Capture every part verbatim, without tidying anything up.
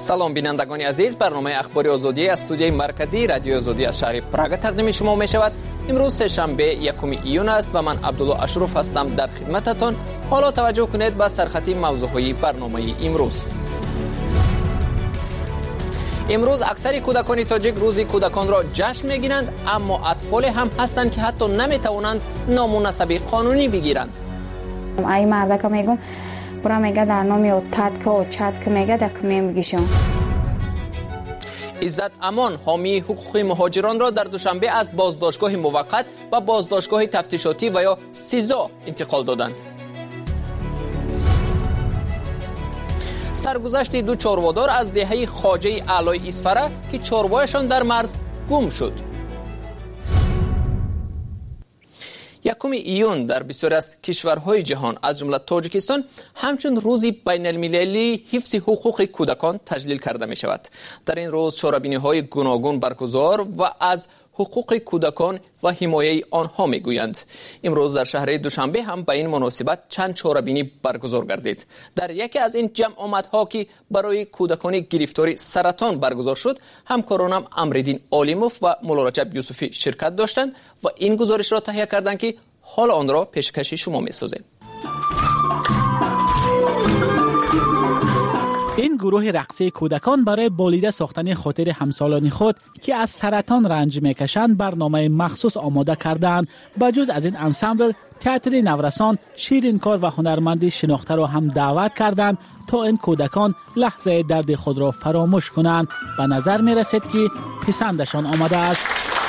سلام بینندگان عزیز، برنامه اخباری آزادی از استودیوی مرکزی رادیو آزادی از شهر پراگ تقدیم شما می شود. امروز سه‌شنبه یکم ایون است و من عبدالله اشرف هستم در خدمتتان. حالا توجه کنید به سرخطی موضوعهای برنامه امروز. امروز اکثر کودکان تاجیک روز کودکان را جشن میگیرند، اما اطفال هم هستند که حتی نمیتوانند نام و نسب قانونی بگیرند. ای مردک میگم برا میگه در نامی او تد که او چد که میگه دک میگیشون. عزت امان حامی حقوق مهاجران را در دوشنبه از بازداشتگاه موقت و بازداشتگاه تفتیشاتی و یا سیزا انتقال دادند. سرگذشت دو چاروادار از دهه خواجه اعلای اسفره که چاروایشان در مرز گم شد. یکم ایون در بسیاری از کشورهای جهان از جمله تاجیکستان همچون روزی بین المللی حفظ حقوق کودکان تجلیل کرده می شود. در این روز چاره‌بینی های گوناگون برگزار و از حقوق کودکان و حمایه آنها می گویند. امروز در شهر دوشنبه هم به این مناسبت چند چاره‌بینی برگزار گردید. در یکی از این جمع آمدها که برای کودکان گرفتار سرطان برگزار شد، همکارانم امرالدین عالموف و مولا رجب یوسفی شرکت داشتند و این گزارش را تهیه کردند که حال آن را پیشکش شما می سازیم. این گروه رقصی کودکان برای بالیده ساختن خاطر همسالان خود که از سرطان رنج میکشند برنامه مخصوص آماده کردند. بجز از این انسمبل تئاتر نورسان، شیرینکار و هنرمندی شناخته را هم دعوت کردند تا این کودکان لحظه درد خود را فراموش کنند. به نظر می رسید که پسندشان آمده است.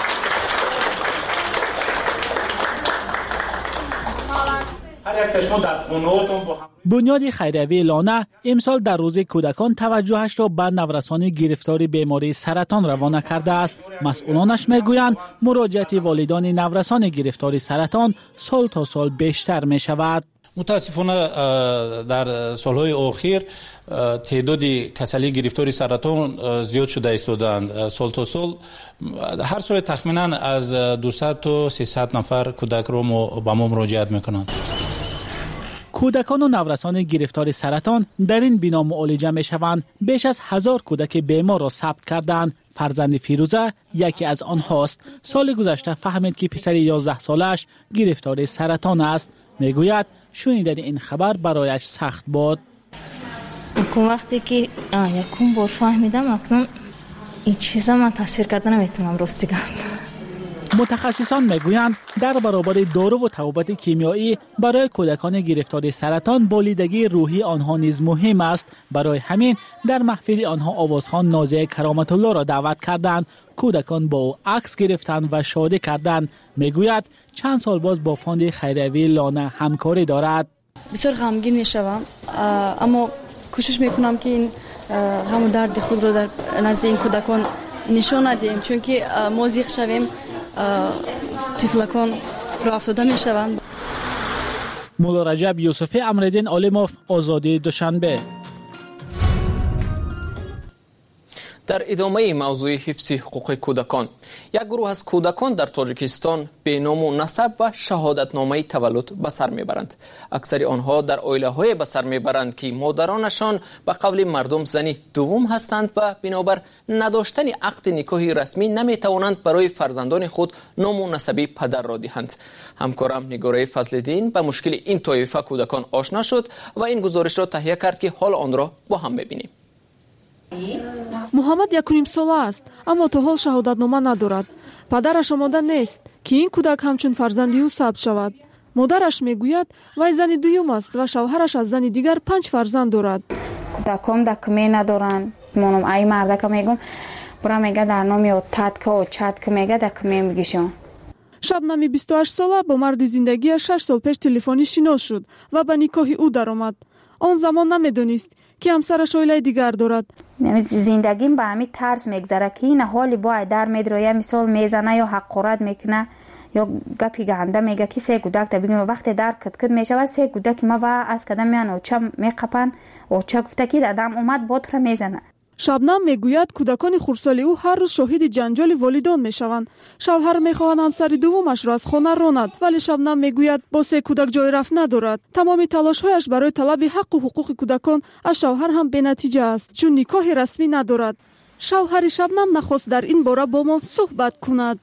بنیاد خیریوی لانه امسال در روز کودکان توجهش را به نورسان گرفتار بیماری سرطان روانه کرده است. مسئولانش میگویند مراجعت والدان نورسان گرفتار سرطان سال تا سال بیشتر می شود. متاسفانه در سالهای اخیر تعداد کسانی گرفتار سرطان زیاد شده ایستادند. سال تا سال هر سال تخمینا از دویست تا سیصد نفر کودک را به ما مراجعت میکنند. کودکان و نورسان گرفتار سرطان در این بنا معالجه می شوند. بیش از هزار کودک بیمار را ثبت کردند. فرزند فیروزه یکی از آنهاست. سال گذشته فهمید که پسر یازده سالش گرفتار سرطان است. میگوید شنیدن این خبر برایش سخت بود. اون وقتی که یکم بار فهمیدم اکنون این چیزا من تصویر کردن نمیتونم راستی گفتم. متخصصان میگویند در برابر دارو و توابط کیمیایی برای کودکان گرفتار سرطان بالیدگی روحی آنها نیز مهم است. برای همین در محفل آنها آوازخوان نازیه کرامت الله را دعوت کردند. کودکان با او عکس گرفتند و شادی کردند. میگوید چند سال باز با فاند خیریوی لانه همکاری دارد. بسیار غمگین میشوم، اما کوشش میکنم که این غم و درد خود را در نزد این کودکان نشان ندهیم، چون که ما زیغ شویم طفلکان را افتاده می شوند. مولا رجب یوسفی، امرالدین عالموف، آزادی دوشنبه. در ادامه موضوع حفظ حقوق کودکان، یک گروه از کودکان در تاجیکستان به نام و نسب و شهادتنامه تولد به سر میبرند. اکثر آنها در عائله‌های به سر میبرند که مادرانشان به قول مردم زنی دوم هستند و بنابر نداشتن عقد نکاحی رسمی نمیتوانند برای فرزندان خود نام و نسب پدر را دهند. همکارم نگاره فضل‌الدین به مشکل این طایفه کودکان آشنا شد و این گزارش را تهیه کرد که حال آن را با هم ببینیم. محمد якуним сола аст, аммо то ҳол шаҳодатнома надорад. Падараш омода нест, ки ин кӯдак ҳамчун фарзанди ӯ сабт шавад. Модараш мегӯяд, вай зани дуюм аст ва шавҳараш аз зани дигар панҷ фарзанд дорад. کودکان دکمه ندارن. منم ای مردک میگم برا میگه در نامی او تد که او چد که میگه دکمه میگیشون. шабнами бисту ҳашт сола бо марди зиндагиаш шаш сол пеш телефонӣ шинос шуд ва ба никоҳи ӯ даромад. он замон намедонист ки ҳамсараш оилаи дигар дорад. زندگیم به همین طرز میگذره که این حالی با در میدرویه مثال میزنه یا حقارت میکنه یا گپی گنده میگه که سه کودک تا بگیم وقتی در کد کد میشه و سه کودک ما و از کدام میان اوچا میقپن اوچا گفته که دادم اومد بوت را میزنه. شبنم میگوید کودکان خردسال او هر روز شاهد جنجال والدان میشوند. شوهر میخواهد همسر دومش را از خانه راند، ولی شبنم میگوید با سه کودک جای رفت ندارد. تمام تلاش‌هایش برای طلب حق و حقوق کودکان از شوهر هم بی‌نتیجه است، چون نکاح رسمی ندارد. شوهر شبنم نخواست در این باره با ما صحبت کند.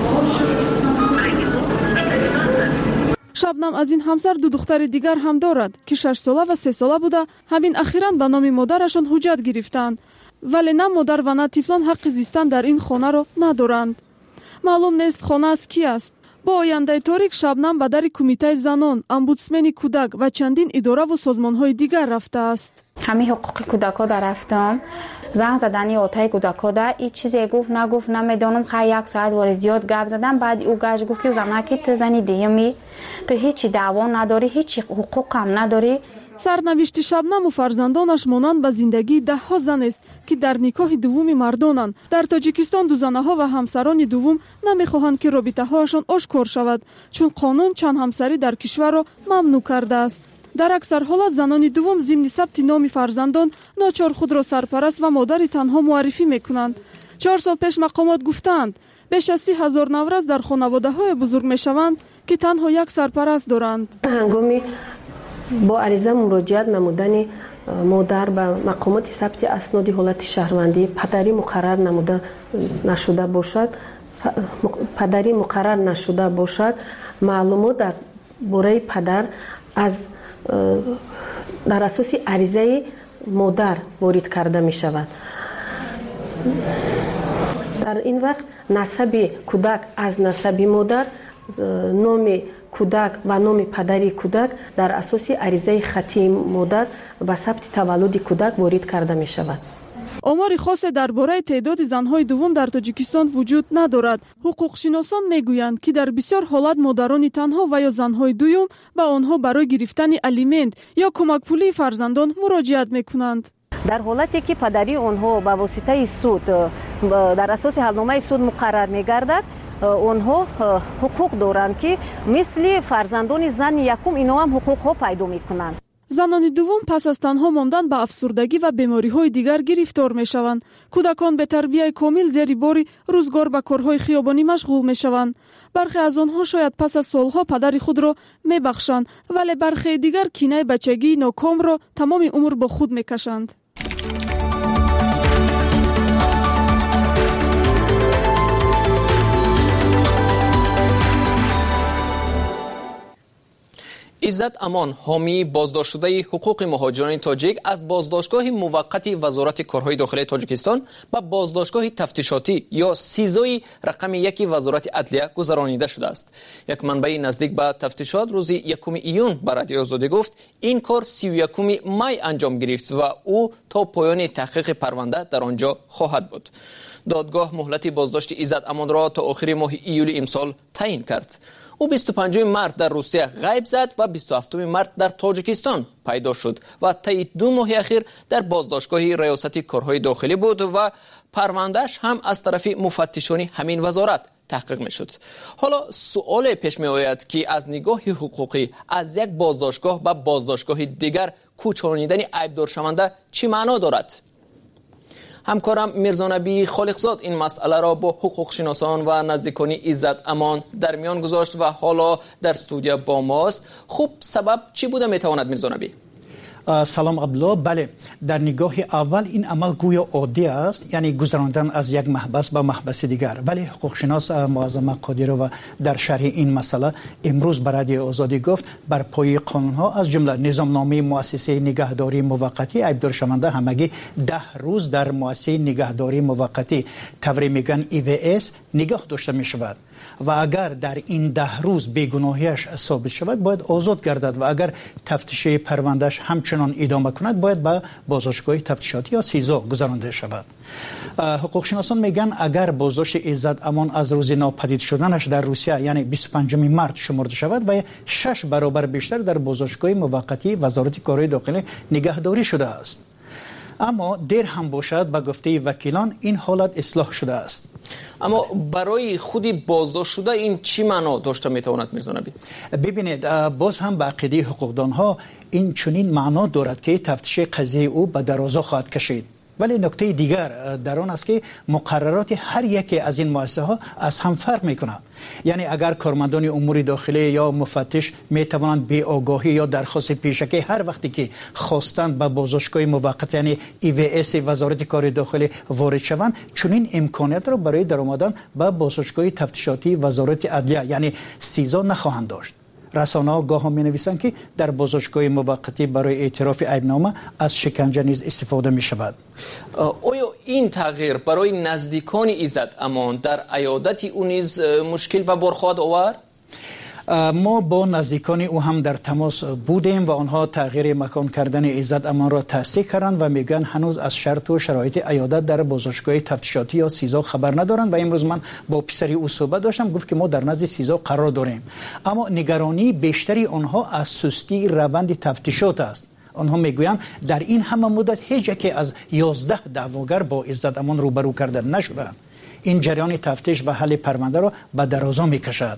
شبنم از این همسر دو دختر دیگر هم دارد که شش ساله و سه ساله بوده. همین اخیراً به نام مادرشان حجت گرفتند، ولی نه مادر و نه طفلان حق زیستن در این خانه را ندارند. معلوم نیست خانه از کی است. با آینده تاریک شبنم به در کمیته زنان، امبودسمن کودک و چندین اداره و سازمان‌های دیگر رفته است. همه حقوق کودک‌ها در رفتم، زنگ زدنی آتای کودک‌ها در این چیزی گفت نگفت نمیدانم. خیلی یک ساعت وارد زیاد گپ زدم، بعد او گاش گفت که زنکی تو زنی دیمی تو هیچی دعوا نداری، هیچ حقوق هم نداری. سرنوشت شبنم و فرزندانش مانند به زندگی ده ها زن است که در نکاح دوم مردانند. در تاجیکستان دو زنها و همسران دوم نمیخواهند که رابطه هایشان آشکار شود، چون قانون چند همسری در کشور را ممنوع کرده است. در اکثر حالات زنان دوم ضمن ثبت نام فرزندان ناچار خود را سرپرست و مادر تنها معرفی میکنند. چهار سال پیش مقامات گفتند بیش از سی هزار نورز در خانواده های بزرگ میشوند که تنها یک سرپرست دارند. هنگامی با عریضه مراجعت نمودن مادر به مقامات ثبت اسناد حالت شهروندی پدری مقرر نموده نشده باشد پدری مقرر نشده باشد معلومات در باره پدر از در اساس عریضه مادر وارد کرده می شود. در این وقت نسب کودک از نسب مادر، نام کودک و نام پدری کودک در اساس عریضه خطی مادر و ثبت تولد کودک وارد کرده می شود. آمار خاص درباره تعداد زنهای دوم در تاجیکستان وجود ندارد. حقوق شناسان میگویند که در بسیار حالات مادران تنها و یا زنهای دوم به آنها برای گرفتن الیمنت یا کمک پولی فرزندان مراجعت میکنند. در حالتی که پدری آنها به واسطه سود در اساس حلنامه سود مقرر میگردد، آنها حقوق دارند که مثل فرزندان زن یکم اینا هم حقوق ها پیدا میکنند. زنان دوم پس از تنها ماندن به افسردگی و بیماری های دیگر گرفتار می شوند. کودکان به تربیت کامل زیر بار روزگار به کارهای خیابانی مشغول می شوند. برخی از آنها شاید پس از سالها پدر خود را می بخشند، ولی برخی دیگر کینه بچگی ناکام را تمام عمر با خود می کشند. عزت امان، حامی بازداشت شده حقوق مهاجران تاجیک، از بازداشتگاه موقتی وزارت کارهای داخلی تاجیکستان به بازداشتگاه تفتیشاتی یا سیزوی رقم یک وزارت عدلیه گذرانیده شده است. یک منبع نزدیک به تفتیشات روز یکم ایون به رادیو آزادی گفت این کار سی و یکم می انجام گرفت و او تا پایان تحقیق پرونده در آنجا خواهد بود. دادگاه مهلت بازداشت عزت امان را تا آخر ماه ایول امسال تعیین کرد. او بیست و پنجم مارس در روسیه غیب زد و بیست و هفتم مارس در تاجیکستان پیدا شد و طی دو ماه اخیر در بازداشتگاه ریاست کارهای داخلی بود و پروندهش هم از طرف مفتشان همین وزارت تحقیق می شد. حالا سوال پیش می آید که از نگاه حقوقی از یک بازداشتگاه به بازداشتگاه دیگر کوچانیدن عیبدار شونده چی معنا دارد؟ همکارم میرزانبی خالقزاد این مسئله را با حقوق شناسان و نزدیکان عزت امان در میان گذاشت و حالا در استودیو با ماست. خب سبب چی بوده میتواند میرزانبی؟ سلام عبدالله. بله، در نگاه اول این عمل گویا عادی است، یعنی گذراندن از یک محبس به محبس دیگر، ولی حقوق شناس معظم قادرو در شرح این مسئله امروز به رادیو آزادی گفت بر پای قانون ها از جمله نظامنامه مؤسسه نگهداری موقتی عیبدار شونده همگی ده روز در مؤسسه نگهداری موقتی توری میگن ای وی اس نگاه داشته می شود و اگر در این ده روز بیگناهیش ثابت شود باید آزاد گردد و اگر تفتیش پروندهش همچنان ادامه کند باید به بازداشتگاه تفتیشاتی یا سیزو گذرانده شود. حقوق شناسان میگن اگر بازداشت عزت امان از روز ناپدید شدنش در روسیه یعنی بیست و پنجم مارس شمرده شود و شش برابر بیشتر در بازداشتگاه موقتی وزارت کارهای داخلی نگهداری شده است. اما دیر هم باشد به گفته وکیلان این حالت اصلاح شده است. اما برای خودی بازداشت شده این چی معنا داشته میتواند میرزانبی؟ ببینید، باز هم به عقیده حقوقدان ها این چنین معنا دارد که تفتیش قضیه او به درازا خواهد کشید. ولی نکته دیگر در آن است که مقررات هر یکی از این مؤسسه ها از هم فرق میکنند. یعنی اگر کارمندان امور داخلی یا مفتش می توانند بی آگاهی یا درخواست پیشکی هر وقتی که خواستند به بازداشتگاه موقت یعنی ای وی اس وزارت کار داخلی وارد شوند، چنین امکانیت را برای درآمدن به بازداشتگاه تفتیشاتی وزارت عدلیه یعنی سیزا نخواهند داشت. رسانه‌ها گاه می نویسند که در بازداشتگاه موقتی برای اعتراف عیبنامه از شکنجه نیز استفاده می شود. آیا این تغییر برای نزدیکان ایزد امان در عیادت او نیز مشکل به بار خواهد آورد؟ ما با نزدیکان او هم در تماس بودیم و آنها تغییر مکان کردن ایزد امان را تصدیق کردند و میگن هنوز از شرط و شرایط عیادت در بازداشتگاه تفتیشاتی یا سیزا خبر ندارند و امروز من با پسری او صحبت داشتم، گفت که ما در نزد سیزا قرار داریم، اما نگرانی بیشتری آنها از سستی روند تفتیشات است. آنها میگویند در این همه مدت هیچ یکی از یازده دعواگر با ایزد امان روبرو کرده نشدند. این جریان تفتیش و حل پرونده را به درازا میکشد.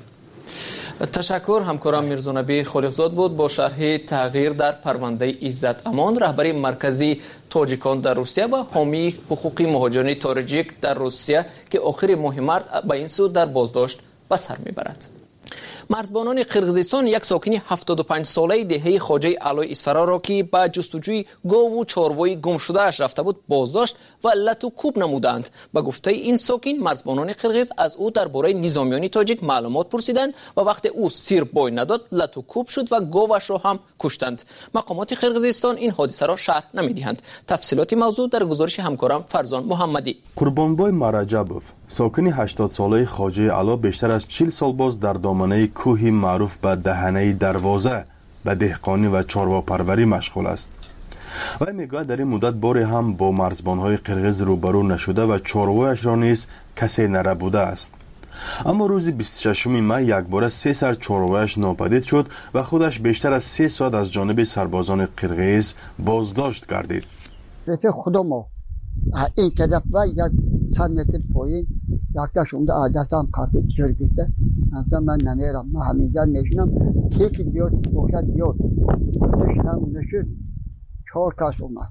تشکر. همکارم میرزا نبی خالقزاد بود با شرح تغییر در پرونده ایزد امان، رهبری مرکزی تاجیکان در روسیه و حامی حقوق مهاجران تاجیک در روسیه که آخر ماه مارس به این سو در بازداشت به سر میبرد. مرزبانان قرقیزستان یک ساکنی هفتاد و پنج ساله دهه خواجه علای اسفرا را که به جستجوی گاو و چاروای گم شده اش رفته بود بازداشت و لط و کوب نمودند. به گفته این ساکن، مرزبانان قرقیز از او درباره نظامیان تاجیک معلومات پرسیدند و وقتی او سیر بای نداد لط و کوب شد و گاوش را هم کشتند. مقامات قرقیزستان این حادثه را شرح نمیدهند. تفصیلات موضوع در گزارش همکارم فرزان محمدی. قربانبای مرجبوف ساکن هشتاد ساله خواجه علا بیشتر از چهل سال باز در دامنه کوهی معروف به دهنه دروازه به دهقانی و چارواپروری مشغول است. و میگوید در این مدت باری هم با مرزبانهای قرقیز روبرو نشده و چاروایش را نیز کسی نربوده است. اما روز بیست و ششم می یک بار سه سر چاروایش ناپدید شد و خودش بیشتر از سه ساعت از جانب سربازان قرقیز بازداشت گردید. رفیق خودم این طرف و یک صد متر پایین یکتاش اونده عادتم کافی جور گرفته. مثلا من نمیرم، من همینجا نشینم، یکی بیاد باشد بیاد نشینم نشید چهار کس اومد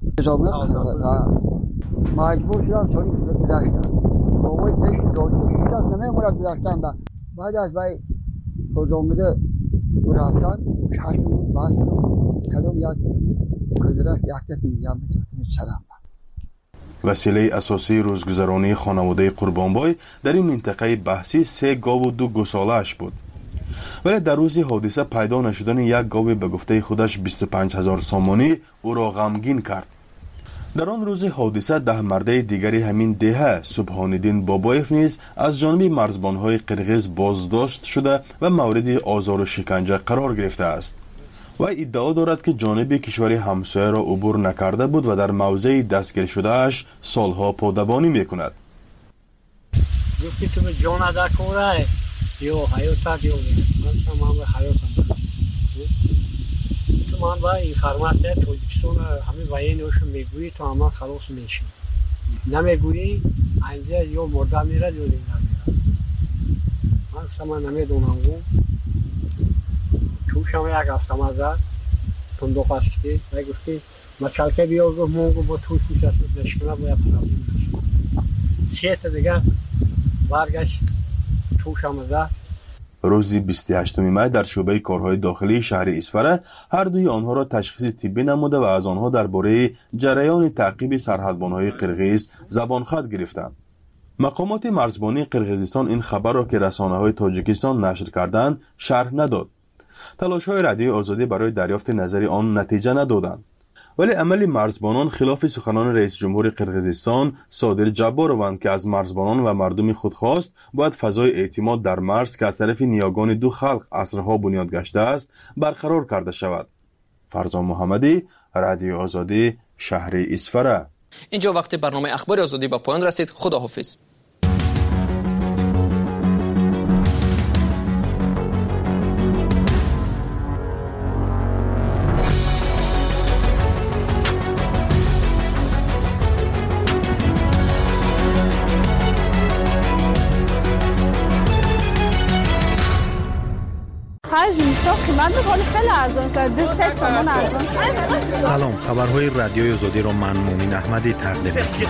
مجبور شدم سانی گذاشتم بابای تشت داشته شدم نمیمونم گذاشتم با بعد از بای خود آمده رفتن چشم بستم کدوم یک کدرش یکتت میگم بتاکنید سلام. وسیله اساسی روزگذرانی خانواده قربانبای در این منطقه بحثی سه گاو و دو گوساله‌اش بود. ولی در روز حادثه پیدا نشدن یک گاو به گفته خودش بیست و پنج هزار سامانی او را غمگین کرد. در آن روز حادثه ده مرده دیگری همین دهه سبحان‌الدین بابایف نیز از جانب مرزبانهای قرقیز بازداشت شده و مورد آزار و شکنجه قرار گرفته است. و ادعا دارد که جانب کشور همسایه را عبور نکرده بود و در موضع دستگیر شده اش سالها پادبانی میکند. گفتی تو به جان ادا کوره یا حیات دیو من تمام حیاتم تو من با اینفورماسیون توجیکستان همه وایینوش میگویی تو اما خلاص میشی نمیگویی اینجا یا مرده میره یا زنده میره. من شما نمیدونم شما یک هفته مزد تندوق هستی و گفتی ما چلکه بیا گفت مونگو با توش میشه نشکنه باید پرابیم نشکنه سه تا دیگه برگشت توش آمده. روز بیست و هشتم می در شعبه کارهای داخلی شهر اسفره هر دوی آنها را تشخیص طبی نموده و از آنها درباره جریان تعقیب سرحدبانهای قرقیز زبانخط گرفتند. مقامات مرزبانی قرقیزستان این خبر را که رسانه‌های تاجیکستان نشر کردند شرح نداد. تلاش‌های رادیوی آزادی برای دریافت نظری آن نتیجه ندادند. ولی عمل مرزبانان خلاف سخنان رئیس جمهور قرقیزستان صادر جباروند که از مرزبانان و مردم خود خواست باید فضای اعتماد در مرز که از طرف نیاگان دو خلق عصرها بنیاد گشته است برقرار کرده شود. فرزان محمدی، رادیو آزادی، شهر اسفره. اینجا وقت برنامه اخبار آزادی به پایان رسید. خداحافظ. خیلی زیستا که من به حال خیلی ارزان شد دو سه تومان ارزان. سلام، خبرهای رادیوی آزادی رو من مومن احمدی تقدیم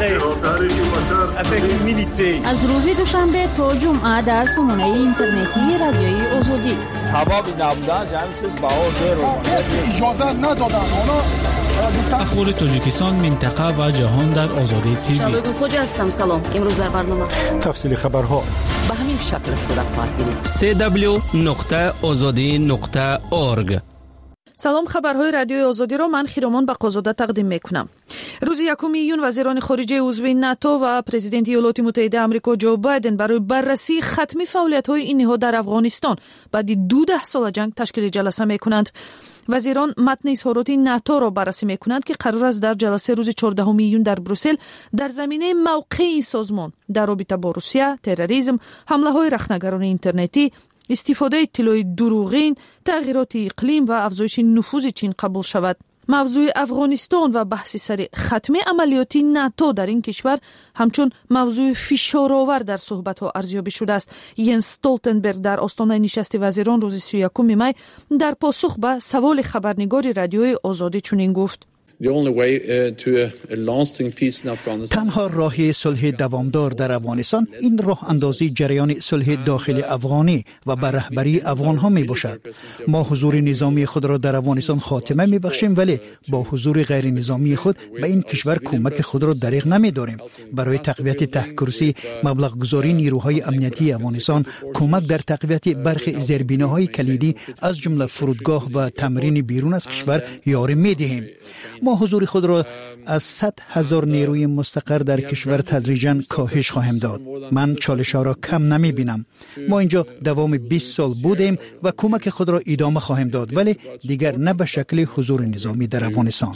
می‌کنم. از روز دوشنبه تا جمعه در سامانه اینترنتی رادیوی آزادی. حبابی نبودن جمعی چیز باور اجازه ندادن اونا. اخبار تاجیکستان، منطقه و جهان در آزادی تیوی. شبگون خوجا هستم. سلام. امروز در برنامه تفصیل خبرها به همین شکل صورت خواهد گرفت. سی دبلیو نقطه آزادی نقطه اورگ. سلام، خبرهای رادیوی آزادی را من خیرامان بقازاده تقدیم میکنم. روز یکم ایون وزیران خارجه عضو ناتو و پرزیدنت ایالات متحده آمریکا جو بایدن برای بررسی ختمی فعالیت‌های این نهاد در افغانستان بعد دو ده سال جنگ تشکیل جلسه میکنند. وزیران متن اظهارات ناتو را بررسی میکنند که قرار است در جلسه روز چهاردهم ایون در بروسل در زمینه موقع این سازمان در رابطه با روسیه، تروریسم، حمله‌های رخنه‌گران اینترنتی، استفاده اطلاع دروغین، تغییرات اقلیم و افزایش نفوذ چین قبول شود. موضوع افغانستان و بحث سر ختم عملیاتی ناتو در این کشور همچون موضوع فشارآور در صحبت‌ها ارزیابی شده است. ینس استولتنبرگ در آستانه نشست وزیران روز سی و یکم می در پاسخ به سوال خبرنگار رادیوی آزادی چنین گفت: تنها راه صلح دوامدار در افغانستان این راه اندازی جریان صلح داخل افغانی و بر رهبری افغان ها می باشد. ما حضور نظامی خود را در افغانستان خاتمه می بخشیم، ولی با حضور غیر نظامی خود به این کشور کمک خود را دریغ نمی داریم. برای تقویت تحکرسی مبلغ گذاری نیروهای امنیتی افغانستان، کمک در تقویت برخی زیربناهای کلیدی از جمله فرودگاه و تمرین بیرون از کشور یاری می دهیم. ما حضور خود را از صد هزار نیروی مستقر در کشور تدریجاً کاهش خواهیم داد. من چالش‌ها را کم نمی بینم. ما اینجا دوام بیست سال بودیم و کمک خود را ادامه خواهیم داد، ولی دیگر نه به شکل حضور نظامی در افغانستان.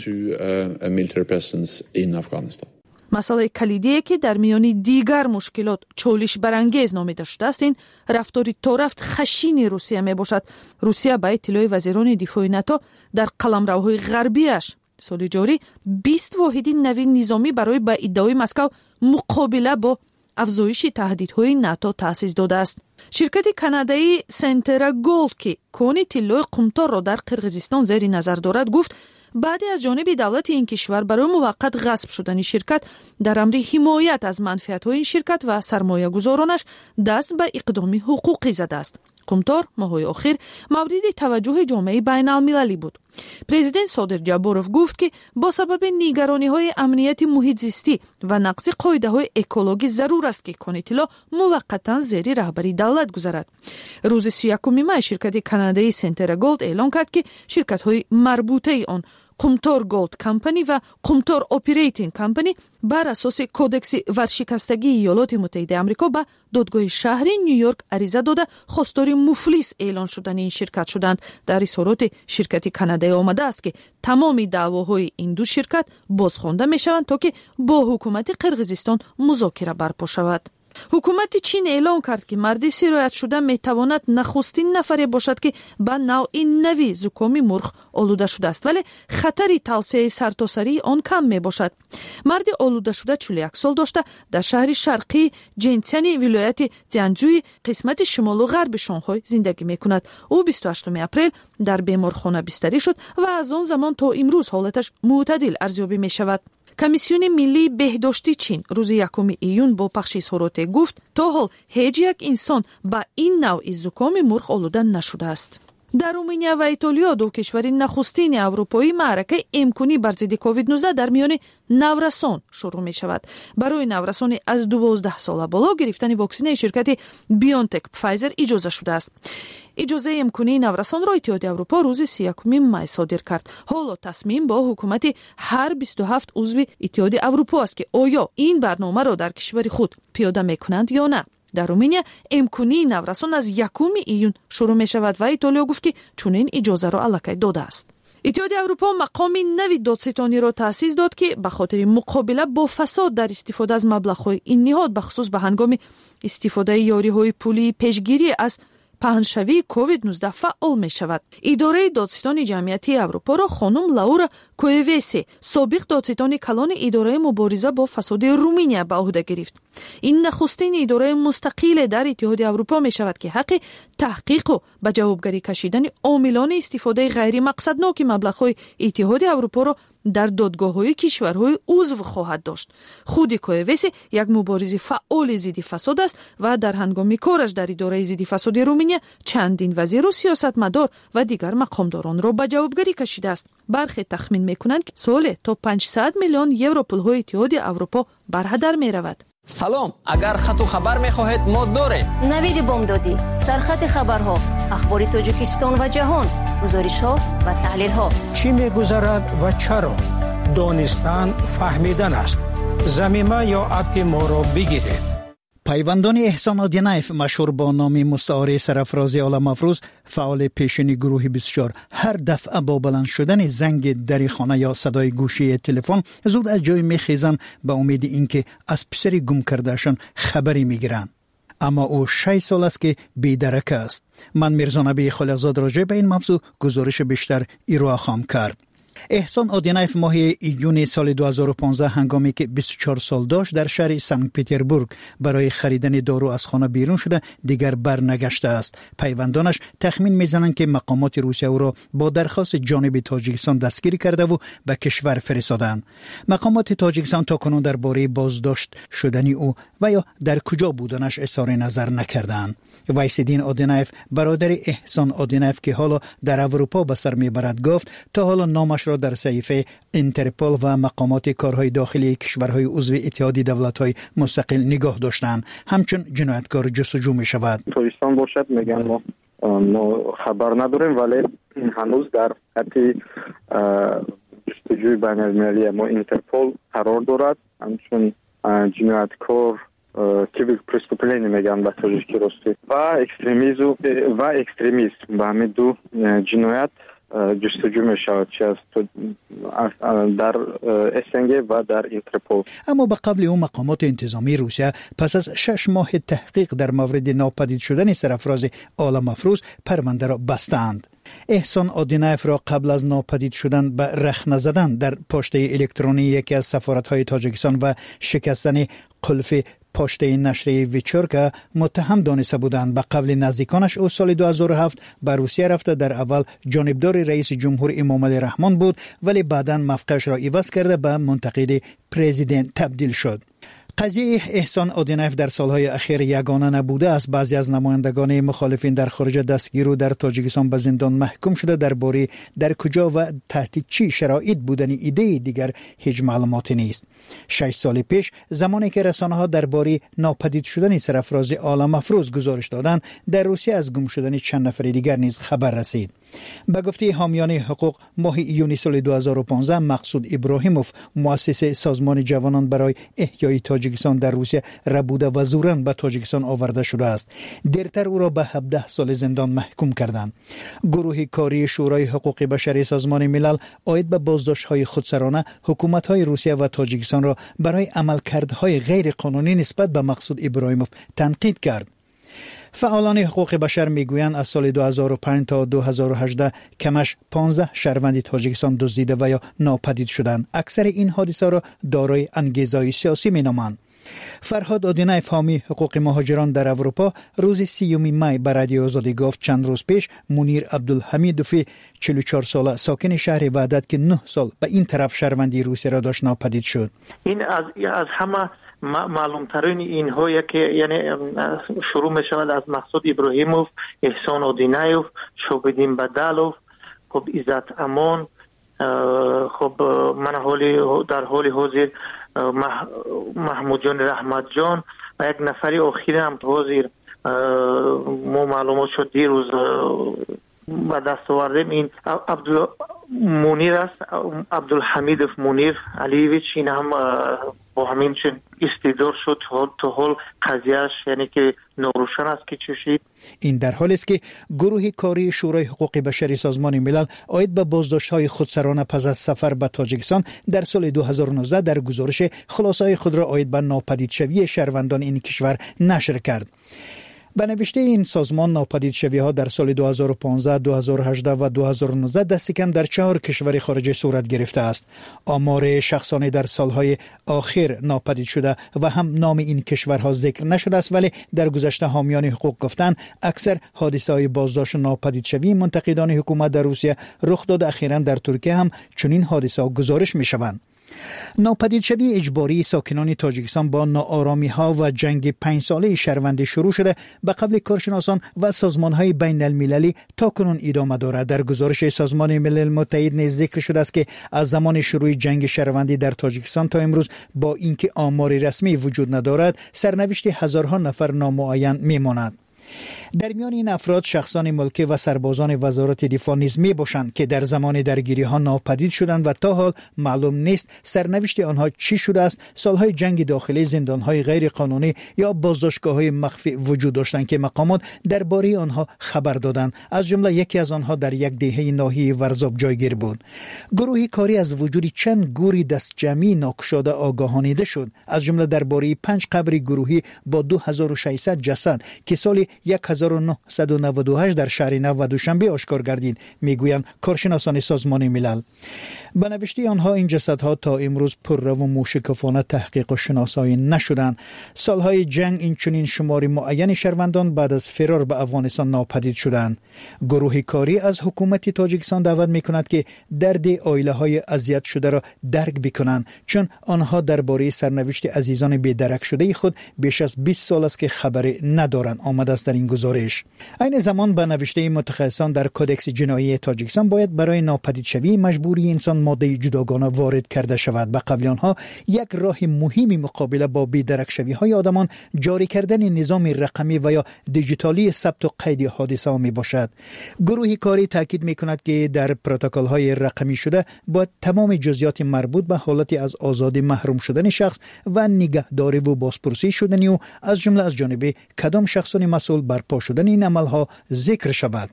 مسئله کلیدی که در میان دیگر مشکلات چالش برانگیز نامیده شده است این رفتاری تارفت خشین روسیه می باشد. روسیه به اطلاع وزیران دفاع ناتو در قلمروهای غربیش سال جاری بیست واحد نوین نظامی برای به ادعای مسکو مقابله با افزایش تهدیدهای ناتو تأسیس داده است. شرکت کانادایی سنترا گولد که کانی طلای قمطار را در قرقیزستان زیر نظر دارد گفت بعد از جانب دولت این کشور برای موقت غصب شدن شرکت در امر حمایت از منفعت‌های این شرکت و سرمایه گذارانش دست به اقدام حقوقی زده است. قمطار ماه‌های اخیر مورد توجه جامعه بین المللی بود. پرزیدنت صادر جابروف گفت که با سبب نگرانی‌های امنیت محیط زیستی و نقض قاعده‌های اکولوژی ضرور است که کانیتلا موقتاً زیر رهبری دولت گذارد. روز سی و یکم می شرکت کانادایی سنترا گولد اعلام کرد که شرکت‌های مربوطه آن قمطار گولد کمپانی و قمطار اپریتینگ کمپانی بر اساس کودکس ورشکستگی ایالات متحده آمریکا به دادگاه شهری نیویورک عریضه داده خواستار مفلس اعلان شدن این شرکت شدند. در اظهارات شرکت کانادایی آمده است که تمام دعواهای این دو شرکت بازخوانده میشوند تا که با حکومت قرقیزستان مذاکره برپا شود. حکومت چین اعلام کرد که مرد سرایت شده میتواند نخستین نفری باشد که به نوع نوی زکام مرغ آلوده شده است، ولی خطر توسعه سرتاسری آن کم می باشد. مرد آلوده شده چهل و یک سال داشته در شهر شرقی جنتیانی ولایت جنجوی قسمت شمال و غرب شانگهای زندگی می کند. او بیست و هشتم اپریل در بیمارخانه بستری شد و از آن زمان تا امروز حالتش معتدل ارزیابی می شود. کمیسیون ملی بهداشتی چین روز یکم ایون با پخش اظهارات گفت تا حال هیچ یک انسان با این نوع زکام مرغ آلوده نشده است. در رومانیا و ایتالیا دو کشور نخستین اروپایی معرکه امکانی بر ضد کووید نوزده در میان نورسان شروع می شود. برای نورسان از دوازده ساله بالا گرفتن واکسن شرکت بیونتک فایزر اجازه شده است. اجازه امکانی نورسان را اتحاد اروپا روز سی و یکم می صادر کرد. حالا تصمیم با حکومت هر بیست و هفت عضو اتحاد اروپا است که آیا این برنامه را در کشور خود پیاده می کنند یا نه. در رومانیا امکانی نورسان از یکم ایون شروع می شود و ایتالیا گفت که چنین اجازه را الکی داده است. اتحاد اروپا مقام نوی دادستانی را تأسیس داد که به خاطر مقابله با فساد در استفاده از مبلغ‌های این نهاد به خصوص به هنگام استفاده یاری‌های پولی پیشگیری از паҳншавии ковид нуздаҳ фаъол мешавад. идораи додситони ҷамъиятии аврупоро хонум Лаура Коевеси, собиқ додситони калони идораи мубориза бо фасоди Румыния ба уҳда гирифт. ин нахустин идораи мустақиле дар иттиҳоди аврупо мешавад ки ҳаққи таҳқиқу ба ҷавобгарӣ кашидани омилони истифодаи ғайримақсадноки маблағҳои иттиҳоди аврупоро дар додгоҳҳои кишварҳои узв хоҳад дошт. худи Коевеси як муборизи фаъоли зидди фасод аст ва дар ҳангоми кораш дар идораи зидди фасоди Румыния чандин вазиру сиёсатмадор ва дигар мақомдоронро ба ҷавобгарӣ кашидааст. бархе тахмин мекунанд ки соле то панҷсад миллион евро пулҳои иттиҳоди аврупо барҳадар меравад. салом, агар хату хабар мехоҳед мо дорем. навиди бомдодӣ, сархати хабарҳо, ахбори Тоҷикистон ва ҷаҳон, гузоришҳо ва таҳлилҳо. чӣ мегузарад ва чаро? донистан фаҳмидан аст. замима ё апи моро бигиред. пайвандони эҳсон одинаев, машҳур бо номи мустаъори сарафрози Оламафрӯз, фаъоли пешини гурӯҳи бисту чор, ҳар дафъа бо баланд шудани занги дари хона ё садои гӯшии телефон зуд аз ҷой мехезанд ба умеди ин ки аз писари гум кардаашон хабарӣ мегиранд. аммо ӯ шаш сол аст ки бедарака аст. ман Мирзонабии Холиқзод роҷеъ ба ин мавзӯъ гузориши бештар ироа хоҳам кард. эҳсон одинаев моҳи июни соли ду ҳазору понздаҳ ҳангоме ки бисту чор сол дошт дар шаҳри Санкт-Петербург барои харидани дору аз хона берун шуда дигар барнагаштааст. пайвандонаш тахмин мезананд ки мақомоти Русия ӯро бо дархости ҷониби Тоҷикистон дастгирӣ кардаву ба кишвар фиристоданд. мақомоти Тоҷикистон то кунун дар бораи боздошт шудани ӯ ва ё дар куҷо буданаш изҳори назар накарданд. Вайсиддин Одинаев, бародари эҳсон Одинаев ки ҳоло дар Аврупо ба сар мебарад, гуфт то ҳоло номаш дар саҳифаи Интерпол ва мақомоти корҳои дохилии кишварҳои узви иттиҳоди давлатҳои мустақил нигоҳ доштанд. ҳамчун ҷинояткор ҷустуҷӯ мешавад. Тоҷикистон бошад меган мо мо хабар надорем, вале ҳанӯз дар хати ҷустуҷӯи байналмилалии мо Интерпол қарор дорад. ҳамчун ҷинояткор типик преступление меган ба тоҷики рости ва экстремизм ва экстремизм ба ҳамин ду ҷиноят ҷустуҷӯ мешавад чи аст дар СНГ ва дар Интерпол. аммо ба қавли ӯ мақомоти интизомии Русия пас аз шаш моҳи таҳқиқ дар мавриди нопадид шудани сарафрози Оламафрӯз парвандаро бастаанд. эҳсон Одинаевро қабл аз нопадид шудан ба рахна задан дар поштаи электронии яке аз сафоратҳои Тоҷикистон ва шикастани қулфи поштаи нашрии Вечорка муттаҳам дониста буданд. ба қавли наздиконаш ӯ соли ду ҳазору ҳафт ба Русия рафта дар аввал ҷонибдори раиси ҷумҳур Эмомалӣ Раҳмон буд, вале баъдан мавқеашро иваз карда ба мунтақиди президент табдил шуд. قضیه احسان آدینایف در سالهای اخیر یگانه نبوده است. بعضی از نمایندگان مخالفین در خارج دستگیر و در تاجیکستان به زندان محکوم شده. درباره در کجا و تحت چی شرایط بودن ایده دیگر هیچ معلوماتی نیست. شش سال پیش زمانی که رسانه‌ها درباره ناپدید شدن سرافراز آلمافروز گزارش دادند، در روسیه از گم شدن چند نفر دیگر نیز خبر رسید. به گفته حامیان حقوق، ماه ایونی سال دو هزار و پانزده مقصود ابراهیموف، مؤسس سازمان جوانان برای احیای تاجیکستان در روسیه ربوده و زوراً به تاجیکستان آورده شده است. دیرتر او را به هفده سال زندان محکوم کردند. گروه کاری شورای حقوق بشری سازمان ملل عاید به بازداشت‌های خودسرانه حکومت‌های روسیه و تاجیکستان را برای عملکردهای غیر قانونی نسبت به مقصود ابراهیموف تنقید کرد. فعالان حقوق بشر میگویند از سال دو هزار و پنج تا دو هزار و هجده کمش پانزده شهروند تاجیکستان دزدیده و یا ناپدید شدند. اکثر این حادثه را دارای انگیزه‌های سیاسی مینامند. فرهاد آدینایف، حامی حقوق مهاجران در اروپا، روز سیوم می به رادیو آزادی گفت چند روز پیش منیر عبدالحمیدوفی، چهل و چهار ساله، ساکن شهر وحدت که نه سال به این طرف شهروندی روسیه را داشت، ناپدید شد. این از از همه معلوم ترین اینها که یعنی شروع می شود از مقصود ابراهیموف، احسان آدینایف، شوبدین بدالوف، خب عزت امان، خب من حالی در حال حاضر محمود جان رحمت جان و یک نفری آخری هم حاضر ما معلومات شد دیروز و دست آوردیم. این عبدال منیر است، عبدالحمیدوف منیر علیویچ، این هم با همین چون استیدار شد تا حال قضیهش یعنی که ناروشن است که چشید. این در حالی است که گروه کاری شورای حقوق بشری سازمان ملل عاید به بازداشت‌های خودسرانه پس از سفر به تاجیکستان در سال دو هزار و نوزده در گزارش خلاصه‌های خود را عاید به ناپدید شوی شهروندان این کشور نشر کرد. به نوشته این سازمان ناپدید شوی ها در سال دو هزار و پانزده، دو هزار و هجده و دو هزار و نوزده دست کم در چهار کشور خارجی صورت گرفته است. آمار شخصانی در سالهای آخر ناپدید شده و هم نام این کشورها ذکر نشده است، ولی در گذشته حامیان حقوق گفتند اکثر حادثه های بازداشت ناپدید شوی منتقدان حکومت در روسیه رخ داده. اخیراً در ترکیه هم چنین حادثه ها گزارش می شوند. ناپدید شوی اجباری ساکنان تاجیکستان با ناآرامی ها و جنگ پنج ساله شهروندی شروع شده به قبل کارشناسان و سازمان های بین المللی تا کنون ادامه دارد. در گزارش سازمان ملل متحد نیز ذکر شده است که از زمان شروع جنگ شهروندی در تاجیکستان تا امروز با اینکه آماری رسمی وجود ندارد سرنوشت هزارها نفر نامعین میماند. در میان این افراد شخصان ملکی و سربازان وزارت دفاع نیز می باشند که در زمان درگیری ها ناپدید شدند و تا حال معلوم نیست سرنوشت آنها چی شده است. سالهای جنگ داخلی، زندان های غیر قانونی یا بازداشتگاه های مخفی وجود داشتند که مقامات درباره آنها خبر دادند. از جمله یکی از آنها در یک دهه ناحیه ورزاب جایگیر بود. گروهی کاری از وجود چند گوری دست جمعی ناکشاده آگاهانیده شد، از جمله درباره پنج قبر گروهی با دو هزار و ششصد جسد که سال هزار و نهصد و نود و هشت در شهر نو و دوشنبه آشکار گردید، میگویند کارشناسان سازمان ملل. به نوشته آنها این جسدها تا امروز پررو و موشکافانه تحقیق و شناسایی نشدند. سالهای جنگ این چنین شماری معین شهروندان بعد از فرار به افغانستان ناپدید شدند. گروه کاری از حکومت تاجیکستان دعوت میکند که درد عائله های اذیت شده را درک بکنند، چون آنها درباره سرنوشت عزیزان بی‌درک شده خود بیش از بیست سال است که خبری ندارند. آمده است در این گزارش. این زمان به نوشته متخصصان در کدکس جنایی تاجیکستان باید برای ناپدید شوی مجبوری انسان ماده جداگانه وارد کرده شود. به قول آنها یک راه مهمی مقابله با بی‌درک شوی های آدمان جاری کردن نظام رقمی و یا دیجیتالی ثبت و قید حادثه می باشد. گروه کاری تاکید می کند که در پروتکل های رقمی شده باید تمام جزئیات مربوط به حالتی از آزادی محروم شدن شخص و نگهداری و بازپرسی شدنی و از جمله از جانب کدام شخصان مسئول برپا شدن این عملها ذکر شود.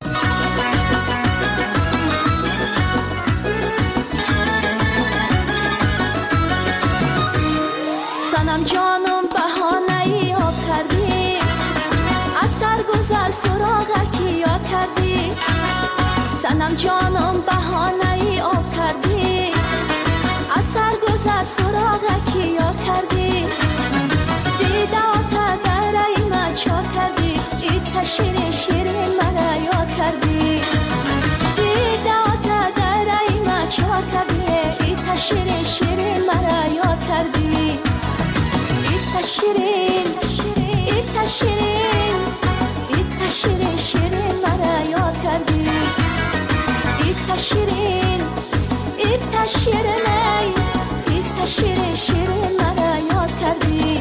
سنم جانم بهانه ای آب کردی، از سرگذر سراغکی یاد کردی. سنم جانم بهانه ای آب کردی، از سرگذر سراغکی یاد کردی. دیده آتا در ایمن چار کردی، ایت شیرین شیرین مرا یاد کردی. دیده آتا در ایمن چار کردی، ایت شیرین شیرین مرا یاد کردی. ایت شیرین ایت شیرین ایت شیرین شیرین مرا یاد کردی. ایت شیرین ایت شیرین ایت شیرین شیرین مرا یاد کردی.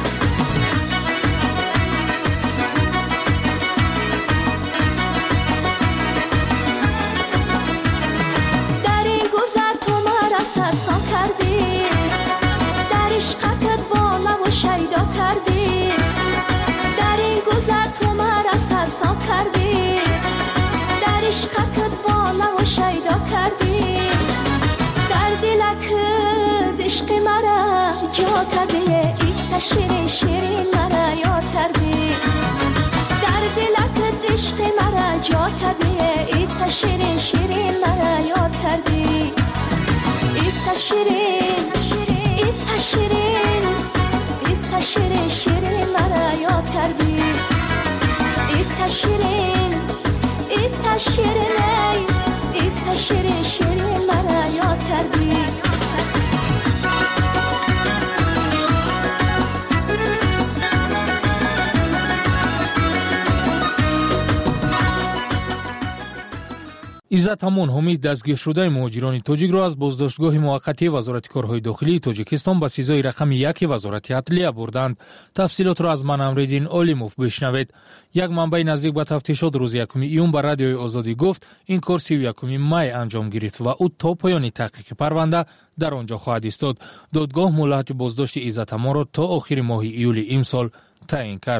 سرسان کردی، در عشقت بالا و شیدا کردی. در این گذر تو مرا سرسان کردی، در عشقت بالا و شیدا کردی. در دلک عشق مرا جا کردی، ایت شیرین شیرین مرا یاد کردی. در دلک عشق مرا جا کردی، ایت شیرین شیرین مرا یاد کردی. ایت شیرین ایت شیرین ایت شیرین شیرین مرا یاد کردی. ایت شیرین ایت شیرین ایت شیرین شیرین مرا یاد کردی. عزت امون حمید دستگیر شده مهاجران تاجیک را از بازداشتگاه موقتی وزارت کارهای داخلی تاجیکستان به سیزای رقم یک وزارت عدلیه بردند. تفصیلات را از من امریدین اولیموف بشنوید. یک منبع نزدیک به تفتیشات روز یکم ایون به رادیوی آزادی گفت این کار سی و یکم می انجام گرفت و او تا پایان تحقیق پرونده در آنجا خواهد ایستاد. دادگاه مهلت بازداشت عزت امون را تا آخر ماه ایولی امسال تعیین کرد.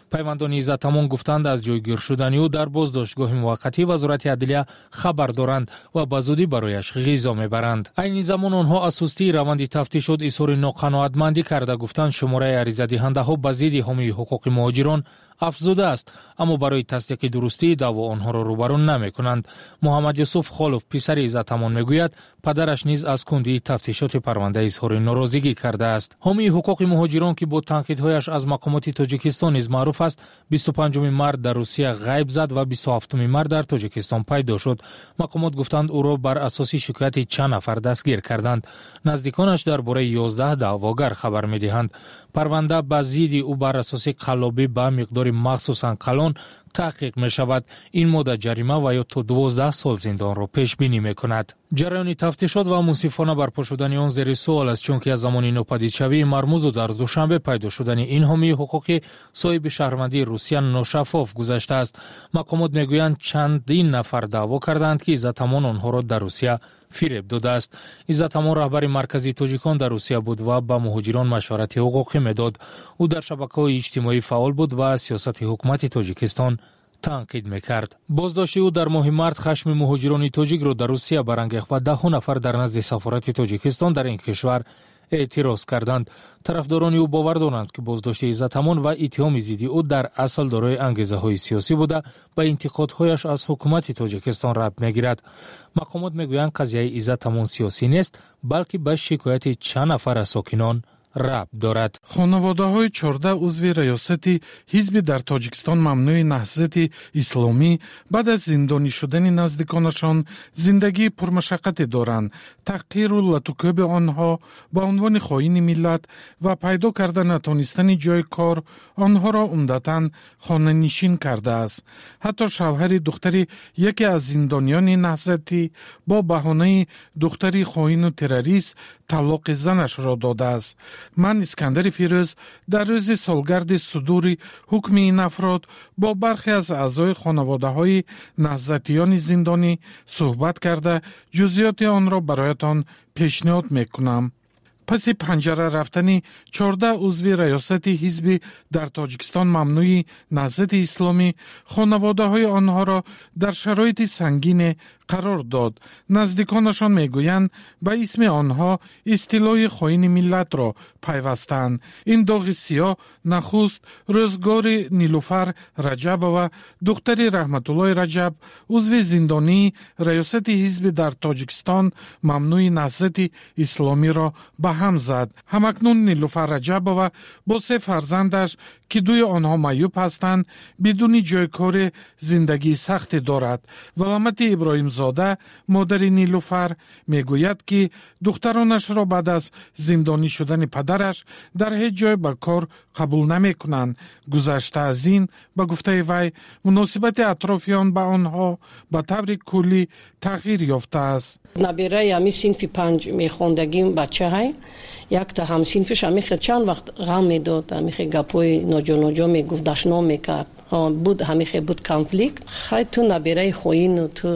пайвандони Иззатамон гуфтанд аз ҷойгир шудани ӯ дар боздоштгоҳи муваққатии вазорати адлия хабар доранд ва ба зудӣ барояш ғизо мебаранд. айни замон онҳо аз сустии раванди тафтишот изҳори ноқаноатмандӣ карда гуфтанд шумораи аризадиҳандаҳо ба зидди ҳомии ҳуқуқи муҳоҷирон афзуда аст, аммо барои тасдиқи дурустии даъво онҳоро рӯбару намекунанд. муҳаммад Юсуф Холов, писари Иззатамон, мегӯяд падараш низ аз кундии тафтишоти парванда изҳори норозигӣ кардааст. ҳомии ҳуқуқи муҳоҷирон ки бо танқидҳояш аз мақомоти Тоҷикистон низ маъруф аст, бисту панҷуми март дар Русия ғайб зад ва бисту ҳафтуми март дар Тоҷикистон пайдо шуд. мақомот гуфтанд ӯро бар асоси шикояти чанд нафар дастгир карданд. наздиконаш дар бораи ёздаҳ даъвогар хабар медиҳанд. парванда ба зидди ӯ бар асоси қаллобӣ ба миқдори махсусан калон таҳқиқ мешавад. ин модда ҷарима ва ё то дувоздаҳ сол зиндонро пешбинӣ мекунад. ҷараёни тафтишот ва мунсифона барпо шудани он зери суол аст, чунки аз замони нопадидшавии мармузу дар душанбе пайдо шудани ин ҳомии ҳуқуқи соҳиби шаҳрвандии Русия ношаффоф гузаштааст. мақомот мегӯянд чандин нафар даъво карданд ки Иззатамон онҳоро дар Русия фиреб додааст. Иззатамон раҳбари марказии тоҷикон дар Русия буд ва ба муҳоҷирон машварати ҳуқуқӣ медод. ӯ дар шабакаҳои иҷтимоӣ фаъол буд ва сиёсати ҳукумати Тоҷикистон танқид мекард. боздошти ӯ дар моҳи март хашми муҳоҷирони тоҷикро дар Русия барангехт ва даҳҳо нафар дар назди сафорати Тоҷикистон дар ин кишвар эътироз карданд. тарафдорони ӯ бовар доранд, ки боздошти Иззатамон ва иттиҳоми зидди ӯ дар асл дорои ангезаҳои сиёсӣ буда ба интиқодҳояш аз ҳукумати Тоҷикистон рабт мегирад. мақомот мегӯянд қазияи Иззатамон сиёсӣ нест, балки ба шикояти чанд нафар аз сокинон рабт дорад. хонаводаҳои чордаҳ узви раёсати ҳизби дар Тоҷикистон мамнӯи Наҳзати Исломӣ баъд аз зиндонӣ шудани наздиконашон зиндагии пурмашаққате доранд. таҳқиру латукӯби онҳо ба унвони хоини миллат ва пайдо карда натонистани ҷои кор онҳоро умдатан хонанишин кардааст. ҳатто шавҳари духтари яке аз зиндониёни Наҳзатӣ бо баҳонаи духтари хоину террорист талоқи занашро додааст. ман Искандари Фирӯз дар рӯзи солгарди судури ҳукми ин афрод бо бархе аз аъзои хонаводаҳои наҳзатиёни зиндонӣ суҳбат карда ҷузъиёти онро бароятон пешниҳод мекунам. паси панҷара рафтани чордаҳ узви раёсати ҳизби дар Тоҷикистон мамнӯи Наҳзати Исломӣ хонаводаҳои онҳоро дар шароити сангине қарор дод. наздиконашон мегӯянд ба исми онҳо истилоҳи хоини миллатро пайвастанд. ин доғи сиёҳ нахуст рӯзгори Нилуфар Раҷабова, духтари Раҳматуллои Раҷаб, узви зиндонии раёсати ҳизби дар Тоҷикистон мамнӯи Наҳзати Исломиро ба ҳам зад. ҳамакнун Нилуфар Раҷабова бо се фарзандаш, ки дуи онҳо маъюб ҳастанд, бидуни ҷойкори зиндагии сахте дорад. Валамати Иброҳимзода, модари Нилуфар, мегӯяд, ки духтаронашро баъд аз зиндонӣ шудани падараш дар ҳеҷ ҷой ба кор қабул намекунанд. гузашта аз ин, ба гуфтаи вай, муносибати атрофиён ба онҳо ба таври куллӣ тағйир ёфтааст. набераи ҳами синфи панҷ мехондагим бачаҳай якта ҳамсинфиш ҳамихе чанд вақт ғам медод, ҳамихе гапҳои ноҷо-ноҷо мегуфт, дашно мекард. буд ҳамихе буд конфликт. хай ту набераи хоину ту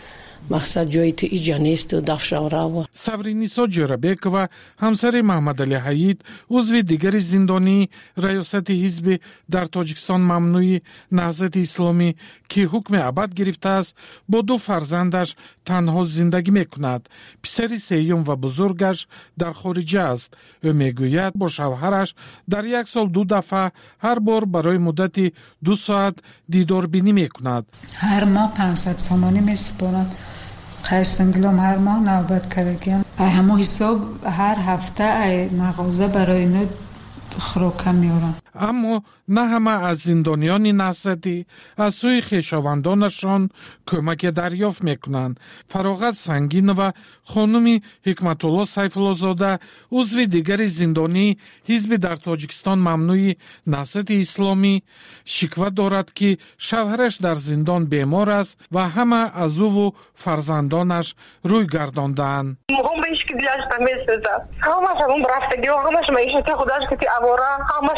мақсад ҷои ту иҷа несту дафшаврава. Савринисо Ҷорабекова, ҳамсари Маҳмадали Ҳаид, узви дигари зиндонии раёсати ҳизби дар Тоҷикистон мамнӯи Наҳзати Исломӣ, ки ҳукми абад гирифтааст, бо ду фарзандаш танҳо зиндагӣ мекунад. писари сеюм ва бузургаш дар хориҷа аст. ӯ мегӯяд бо шавҳараш дар як сол ду дафъа ҳар бор барои муддати ду соат дидорбинӣ мекунад. ҳар моҳ панҷсад сомонӣ месупорад. хайрсангилом ҳар моҳ навбат карагиам. ай ҳамо ҳисоб ҳар ҳафта ай мағоза барои ину хӯрока меорам. аммо на ҳама аз зиндониёни Наҳзатӣ аз сӯи хешовандонашон кӯмаке дарёфт мекунанд. Фароғат Сангинова, хонуми Ҳикматулло Сайфуллозода, узви дигари зиндонии ҳизби дар Тоҷикистон мамнӯи Наҳзати Исломӣ, шиква дорад, ки шавҳараш дар зиндон бемор аст ва ҳама аз ӯву фарзандонаш рӯй гардондаанд. ҳамашамон рафтагиҳо, ҳамаш маишати худаш ки авора, ҳамашамон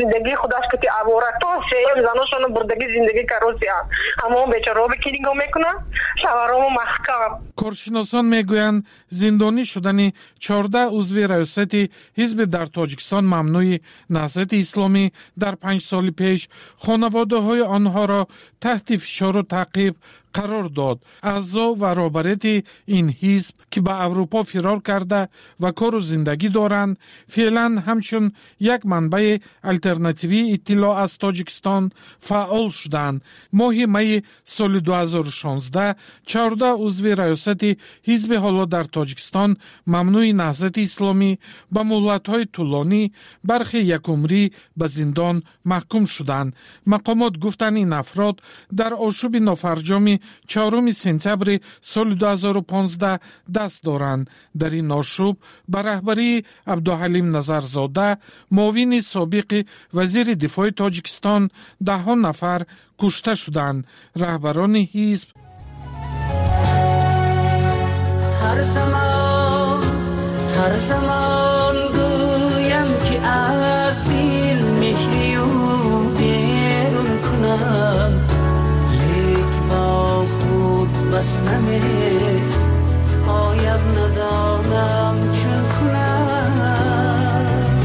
زندگی خودش که عباره تو سه زناشون بردگی زندگی کاروسی اما بیچاره به کی نگاه میکنن شوهرامو محکم. کارشناسان میگویند زندانی شدن چهارده عضو ریاست حزب در تاجیکستان ممنوع نهضت اسلامی در پنج سال پیش خانواده های آنها را تحت فشار و تعقیب قرار داد. اعضا و رهبریت این حزب که به اروپا فرار کرده و کار و زندگی دارند فعلا همچون یک منبع الटरनेटिव्ی اطلاع از تاجیکستان فعال شدند. ماه می سال دو هزار و شانزده چهارده عضو ریاست حزب حالا در تاجیکستان ممنوع نهضت اسلامی به مهلت‌های طولانی برخی یک عمری به زندان محکوم شدند. مقامات گفتند این افراد در آشوب نافرجام چهارم سپتامبر سال دو هزار و پانزده دست دارند. در این آشوب به رهبری عبدالحلیم نظرزاده معاون سابق وزیر دفاع تاجیکستان ده ها نفر کشته شدند. رهبران حزب هر زمان هر زمان گویم که از دل مهری و بیرون کنم لیک با خود بس نمی آیم ندانم چون کنم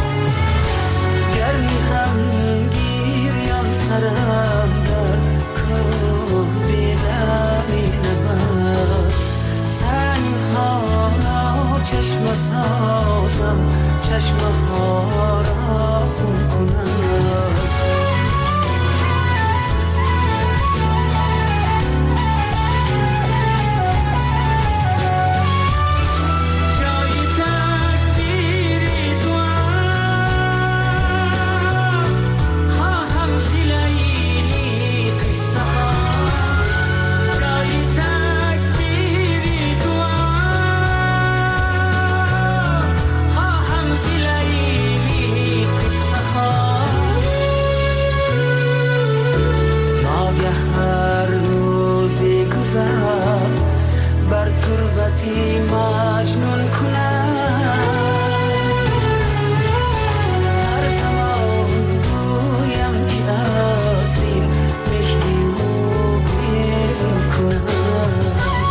گرمی هم گیریم سرم در کار بیدمی نمد سنگ ها را چشم سازم چشم ها را خون کنم بر تربتی مجنون کنم هر زمان گویم که از دل مهری و بیرون کنم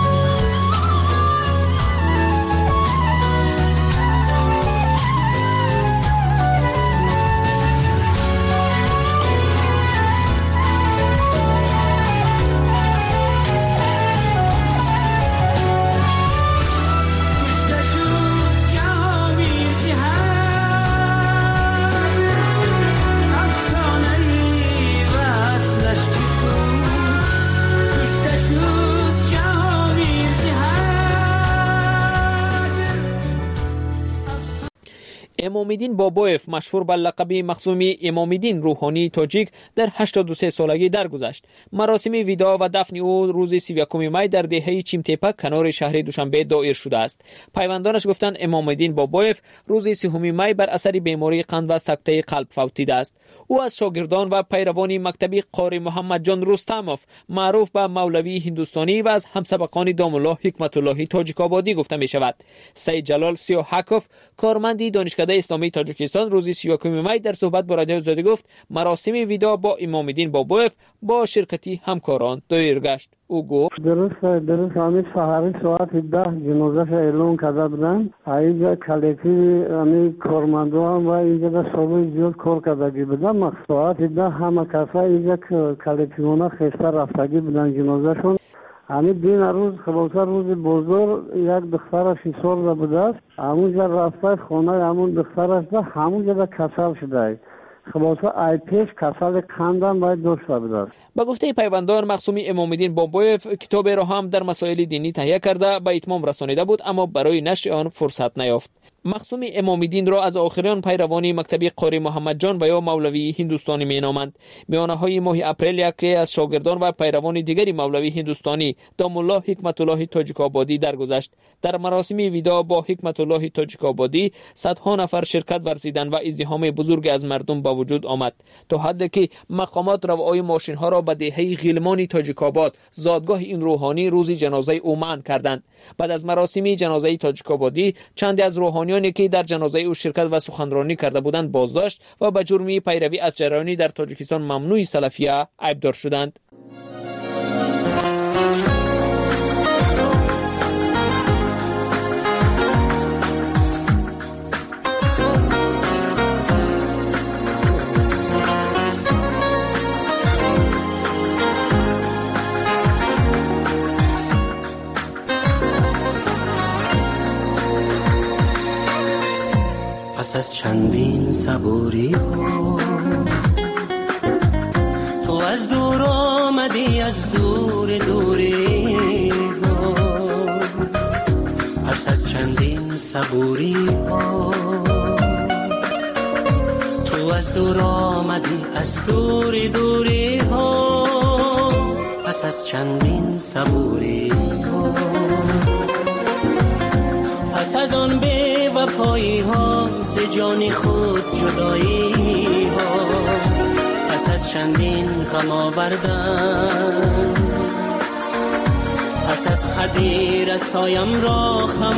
امام‌الدین بابایف مشهور به لقب مخزومی امام‌الدین روحانی تاجیک در هشتاد و سه سالگی درگذشت. مراسم وداع و دفن او روز سی و یک می در دهه چیمتپک کنار شهر دوشنبه دایر شده است. پیوندانش گفتند امام‌الدین بابایف روز سیوم می بر اثر بیماری قند و سکته قلب فوتیده است. او از شاگردان و پیروان مکتب قاری محمد جان رستموف معروف به مولوی هندوستانی و از همسبقان دام الله حکمت الله تاجیک‌آبادی گفته می شود. سید جلال سیاحکوف کارمندی دانشکده اسلامی تاجیکستان روز سی و یک می در صحبت با رادیو آزادی گفت مراسم وداع با امام‌الدین بابایف با شرکتی همکاران دایر گشت. او گفت درست درست همین سحری ساعت ده جنازه اعلام کرده بودن. اینجا کلکتیو همین کارمندان و اینجا صبح زیاد کار کرده بودن. ساعت ده همه کسا اینجا کلکتیونا خسته رفتگی بودن جنازهشون. همین دین روز خلاصه روز بزرگ یک دختر شش ساله بوده است. همونجا رفته خانه همون دخترش ده همونجا کسل شده. خلاصه ای پیش کسل قندم باید داشته بوده. با گفته پیوندان مخزومی امام‌الدین بابایف کتاب را هم در مسائل دینی تهیه کرده به اتمام رسانیده بود اما برای نشر آن فرصت نیافت. مخزومی امام‌الدین را از آخرین پیروان مکتب قاری محمد جان و یا مولوی هندوستانی می‌نامند. میانه‌های ماه اپریل یکی از شاگردان و پیروان دیگری مولوی هندوستانی دام الله حکمت الله تاجیک‌آبادی درگذشت. در مراسم وداع با حکمت الله تاجیک‌آبادی صدها نفر شرکت ورزیدند و ازدحام بزرگ از مردم به وجود آمد تا حدی که مقامات روای ماشین‌ها را به دهه غیلمان تاجیک‌آباد زادگاه این روحانی روز جنازه او منع کردند. بعد از مراسم جنازه تاجیک‌آبادی چند از روحانی زندانیانی که در جنازه او شرکت و سخنرانی کرده بودند بازداشت و به جرم پیروی از جریانی در تاجیکستان ممنوع سلفیه عیبدار شدند. پس از چندین صبوری ها تو از دور آمدی، از دور دوری ها. پس از چندین صبوری ها تو از دور آمدی، از دور دوری ها. پس از چندین صبوری ها پس از آن بی وفایی ها ز جان خود جدایی ها. پس از چندین غم آوردن، پس از قدیر سایم را خم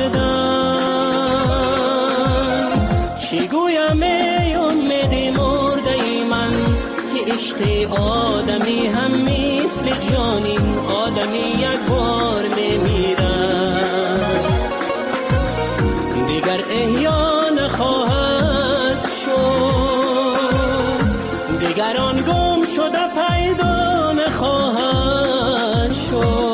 آوردن. چی گویم ای امید مرده ای من که عشق آدمی هم مثل جانین آدمی یک بار میمیرد، دیگر احیا نخواهد شد، دیگر آن گم شده پیدا نخواهد شد.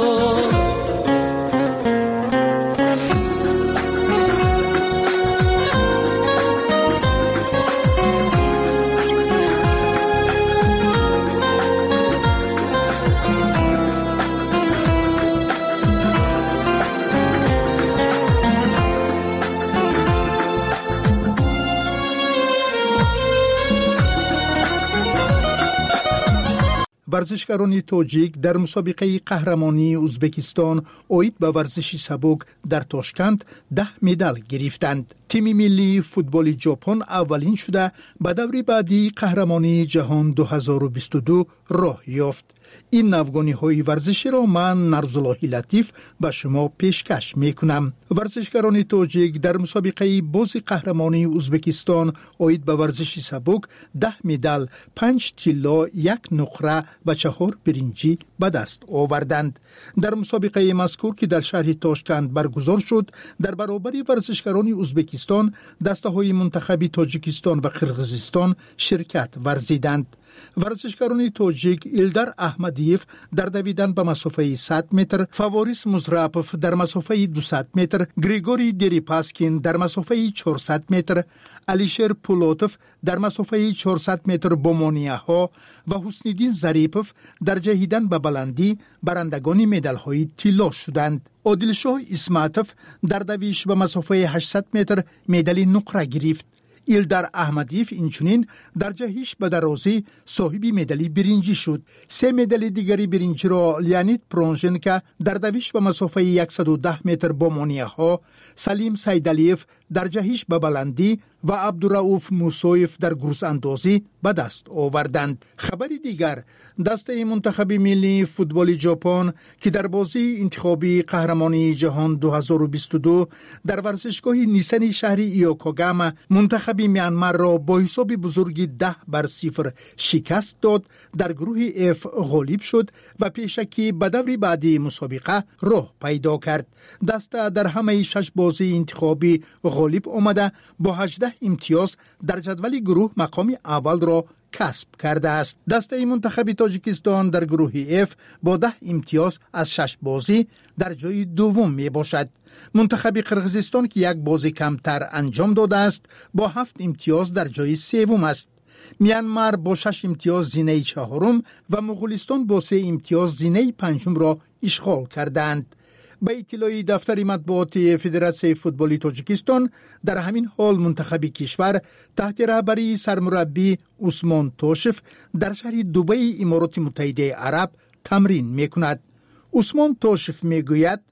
ورزشکاران تاجیک در مسابقه قهرمانی ازبکستان اوید به ورزش سبک در تاشکند ده مدال گرفتند. تیم ملی فوتبال ژاپن اولین شده به دور بعدی قهرمانی جهان دو هزار و بیست و دو راه یافت. این نوگانی های ورزشی را من نرزالله لطیف به شما پیشکش می کنم. ورزشکاران تاجیک در مسابقه باز قهرمانی ازبکستان اوید به ورزش سبک ده مدال، پنج طلا، یک نقره و چهار برنجی به دست آوردند. در مسابقه مذکور که در شهر تاشکند برگزار شد، در برابر ورزشکاران ازبکستان دسته های منتخب تاجیکستان و قرقیزستان شرکت ورزیدند. ورزشکاران تاجیک ایلدار احمدیف در دویدن به مسافه صد متر، فواریس مزرابف در مسافه دویست متر، گریگوری دریپاسکین در مسافه چهارصد متر، علیشر پولوتف در مسافه چهارصد متر بومونیه ها و حسنیدین ظریفف در جهیدن به بلندی برندگان مدال های طلا شدند. عادلشاه اسماتف در دویش به مسافه هشتصد متر مدال نقره گرفت. ایلدار احمدیف اینچنین در جهش به درازی صاحب مدال برنجی شد. سه مدال دیگری برنجی را لیانید پرونژنکا در دویش به مسافه صد و ده متر بومونیه ها، سلیم سیدالیف در جهش به بلندی و عبدالرؤوف موسویف در گروس اندازی به دست آوردند. خبر دیگر، دسته منتخب ملی فوتبال ژاپن که در بازی انتخابی قهرمانی جهان دو هزار و بیست و دو در ورزشگاه نیسن شهر ایوکوگاما منتخب میانمار را با حساب بزرگی ده بر صفر شکست داد، در گروه اف غالب شد و پیشکی به دور بعدی مسابقه راه پیدا کرد. دسته در همه شش بازی انتخابی غالب آمده با هجده امتیاز در جدول گروه مقام اول را کسب کرده است. دسته منتخب تاجیکستان در گروه اف با ده امتیاز از شش بازی در جای دوم می باشد. منتخب قرقیزستان که یک بازی کمتر انجام داده است با هفت امتیاز در جای سوم است. میانمار با شش امتیاز زینه چهارم و مغولستان با سه امتیاز زینه پنجم را اشغال کردند. به اطلاع دفتر مطبوعات فدراسیون فوتبال تاجیکستان، در همین حال منتخب کشور تحت رهبری سرمربی عثمان توشف در شهر دبی امارات متحده عرب تمرین میکند. عثمان توشف میگوید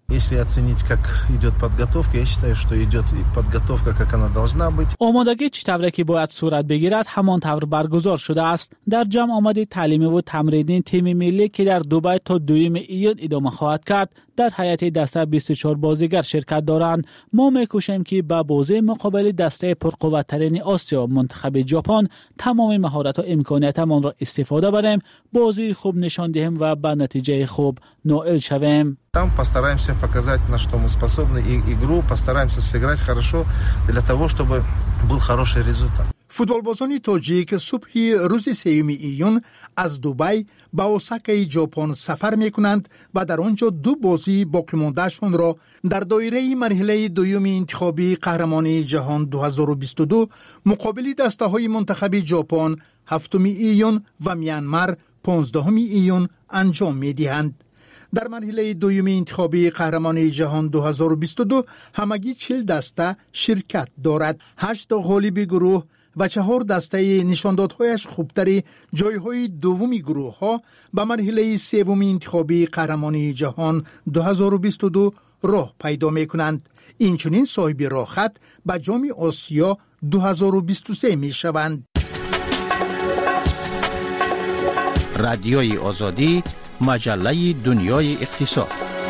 Если оценить, как идет подготовка, я считаю, что идет подготовка, как она должна быть. آمادگی چطوری که باید صورت بگیرد همان طور برگزار شده است. در جمع آمده تعلیمی و تمرینی تیم ملی که در دبی تا دوم ایون ادامه خواهد کرد در هیئت دسته بیست و چهار بازیگر شرکت دارند. ما می‌کوشیم که با بازی مقابل دسته پرقوت‌ترین آسیا منتخب ژاپن تمام مهارت و امکاناتمان را استفاده بریم، بازی خوب نشان دهیم و به نتیجه خوب نائل شویم. Там постараемся показать, на что мы способны, и игру постараемся сыграть хорошо для того, чтобы был хороший результат. فوتبالبازان تاجیک صبح روز سوم ایون از دبی به اوساکا ژاپن سفر می‌کنند و در آنجا دو بازی باقی مانده‌شان را در دایره مرحله دوم انتخابی قهرمانی جهان دو هزار و بیست و دو مقابل دسته‌های منتخب ژاپن هفتم ایون و میانمار پانزدهم ایون انجام می‌دهند. در مرحله دوم انتخابی قهرمانی جهان دو هزار و بیست و دو همگی چهل دسته شرکت دارد. هشت غالب گروه و چهار دسته نشاندادهایش خوبتر جایهای دومی گروه ها به مرحله سوم انتخابی قهرمانی جهان دو هزار و بیست و دو راه پیدا می کنند. این چنین صاحب راحت به جام آسیا دو هزار و بیست و سه می شوند. رادیوی آزادی، مجله دنیای اقتصاد.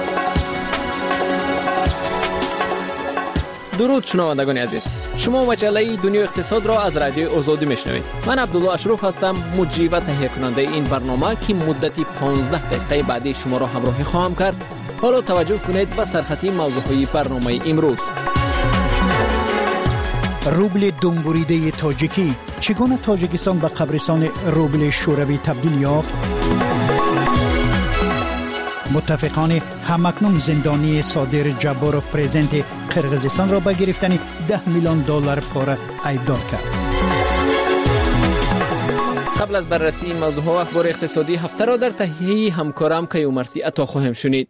درود شنوندگان عزیز، شما مجله دنیای اقتصاد را از رادیوی آزادی میشنوید. من عبدالله اشرف هستم، مجری و تهیه کننده این برنامه که مدتی پانزده دقیقه بعدی شما را همراهی خواهم کرد. حالا توجه کنید به سرخطی موضوعهای برنامه امروز. روبل دنبوریده تاجیکی، چگونه تاجیکستان به قبرستان روبل شوروی تبدیل یافت؟ متفقان همکنون زندانی صادر جباروف پرزیدنت قرقیزستان را به گرفتن ده میلیون دلار پاره ایبدار کرد. قبل از بررسی این موضوع و اخبار اقتصادی هفته را در تهیه همکارم کیومرثی عطا خواهیم شنید.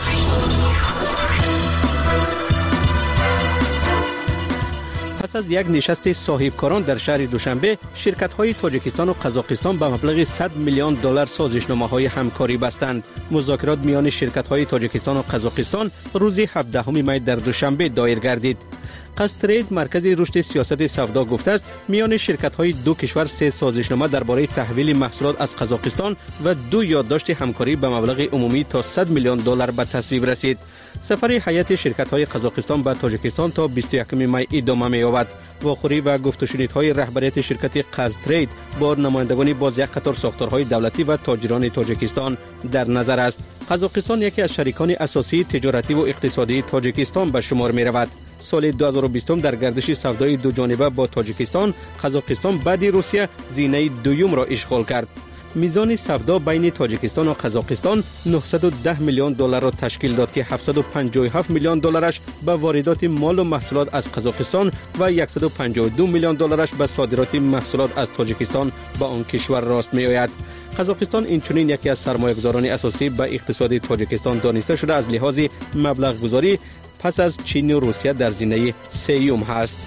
پس از یک نشست صاحبکاران در شهر دوشنبه، شرکت‌های تاجیکستان و قزاقستان به مبلغ صد میلیون دلار سازشنامه‌های همکاری بستند. مذاکرات میان شرکت‌های تاجیکستان و قزاقستان روز هفدهم می در دوشنبه دایر گردید. قصترید مرکز رشد سیاست سودا گفته است میان شرکت‌های دو کشور سه سازشنامه درباره تحویل محصولات از قزاقستان و دو یادداشت همکاری به مبلغ عمومی تا صد میلیون دلار به تصویب رسید. سفر هیئت شرکت‌های قزاقستان به تاجیکستان تا بیست و یکم می ادامه می‌یابد. واخوری و گفت و شنیدهای رهبریت شرکت قزترید با نمایندگان باز یک قطار ساختارهای دولتی و تاجران تاجیکستان در نظر است. قزاقستان یکی از شریکان اساسی تجارتی و اقتصادی تاجیکستان به شمار می‌رود. سال دو هزار و بیست در گردش سودای دو جانبه با تاجیکستان، قزاقستان بعد روسیه زینه دوم را اشغال کرد. میزان سودا بین تاجیکستان و قزاقستان نهصد و ده میلیون دلار را تشکیل داد که هفتصد و پنجاه و هفت میلیون دلارش به واردات مال و محصولات از قزاقستان و صد و پنجاه و دو میلیون دلارش به صادرات محصولات از تاجیکستان به آن کشور راست می آید. قزاقستان اینچنین یکی از سرمایه‌گذاران اساسی به اقتصاد تاجیکستان دانسته شده از لحاظ مبلغ گذاری پس از چین و روسیه در زینه سیوم هست.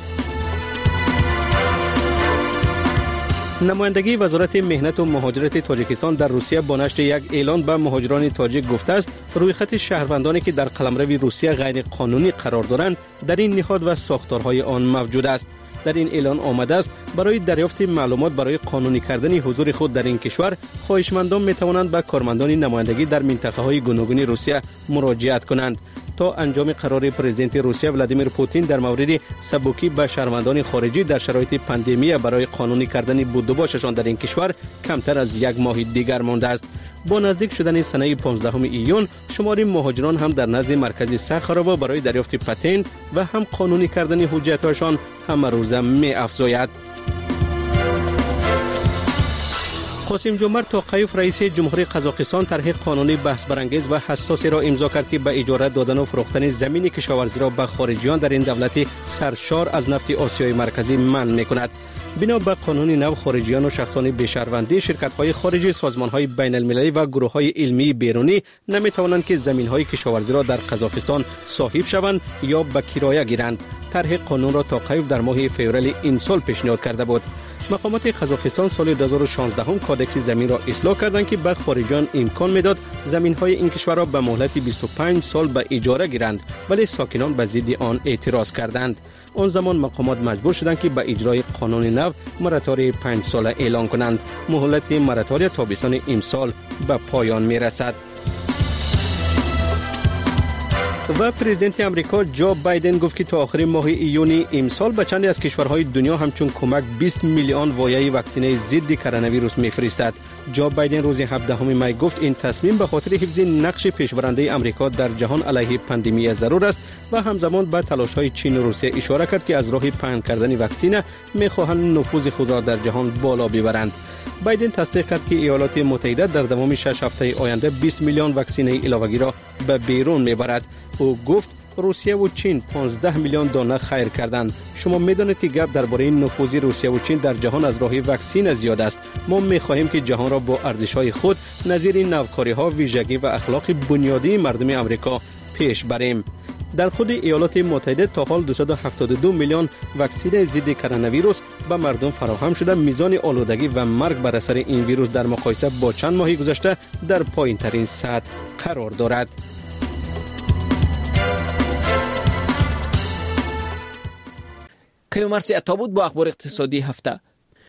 نمایندگی وزارت مهنت و مهاجرت تاجیکستان در روسیه با نشر یک اعلان به مهاجران تاجیک گفته است روی خط شهروندانی که در قلمرو روسیه غیر قانونی قرار دارند در این نهاد و ساختارهای آن موجود است. در این اعلان آمده است برای دریافت معلومات برای قانونی کردن حضور خود در این کشور خواهشمندان می توانند به کارمندان نمایندگی در منطقه های گوناگون روسیه مراجعت کنند تا انجام قرار پرزیدنت روسیه ولادیمیر پوتین در مورد سبکی به شهروندان خارجی در شرایط پاندمی برای قانونی کردن بود و باششان در این کشور کمتر از یک ماه دیگر مانده است. با نزدیک شدن سنه پانزدهم ایون شمار مهاجران هم در نزد مرکز سخاراوا برای دریافت پتنت و هم قانونی کردن حجت‌هایشان همه روزه می افزاید. قاسم جمعرت توقیف رئیس جمهوری قزاقستان طرح قانونی بحث برانگیز و حساسی را امضا کرد که به اجاره دادن و فروختن زمین کشاورزی را به خارجیان در این دولت سرشار از نفت آسیای مرکزی منع می‌کند. بنا به قانون نو خارجیان و شخصان بی‌شهروندی شرکت‌های خارجی، سازمان‌های بین‌المللی و گروه‌های علمی بیرونی نمی‌توانند که زمین‌های کشاورزی را در قزاقستان صاحب شوند یا به کرایه گیرند. طرح قانون را توقیف در ماه فوریه این سال پیشنهاد کرده بود. مقامات قزاقستان سال دو هزار و شانزده هم کادکس زمین را اصلاح کردند که به خارجیان امکان میداد زمین‌های این کشور را به مهلت بیست و پنج سال به اجاره گیرند، ولی ساکنان به ضد آن اعتراض کردند. آن زمان مقامات مجبور شدند که به اجرای قانون نو مراتوری پنج ساله اعلان کنند. مهلت مراتوری تابستان امسال به پایان میرسد. و پرزیدنت امریکا جو بایدن گفت که تا آخر ماه ایون امسال به چندی از کشورهای دنیا همچون کمک بیست میلیون وایه واکسینه ضد کرونا ویروس میفرستد. جو بایدن روز هفدهم می گفت این تصمیم به خاطر حفظ نقش پیشبرنده امریکا در جهان علیه پاندمی ضرور است و همزمان به تلاش‌های چین و روسیه اشاره کرد که از راه پهن کردن واکسینه می‌خواهند نفوذ خود را در جهان بالا ببرند. بایدن تصدیق کرد که ایالات متحده در دوام شش هفته آینده بیست میلیون واکسینه علاوه‌ای را به بیرون میبرد. او گفت روسیه و چین پانزده میلیون دانه خیر کردند. شما میدانید که گپ درباره نفوذ روسیه و چین در جهان از راه واکسین زیاد است. ما میخواهیم که جهان را با ارزش‌های خود نظیر نوکاری‌ها، ویژگی و اخلاق بنیادی مردم امریکا پیش بریم. در خود ایالات متحده تا حال دویست و هفتاد و دو میلیون واکسن ضد کرونا ویروس به مردم فراهم شده. میزان آلودگی و مرگ بر اثر این ویروس در مقایسه با چند ماه گذشته در پایین‌ترین سطح قرار دارد. کیومرسی عطا بود با اخبار اقتصادی هفته.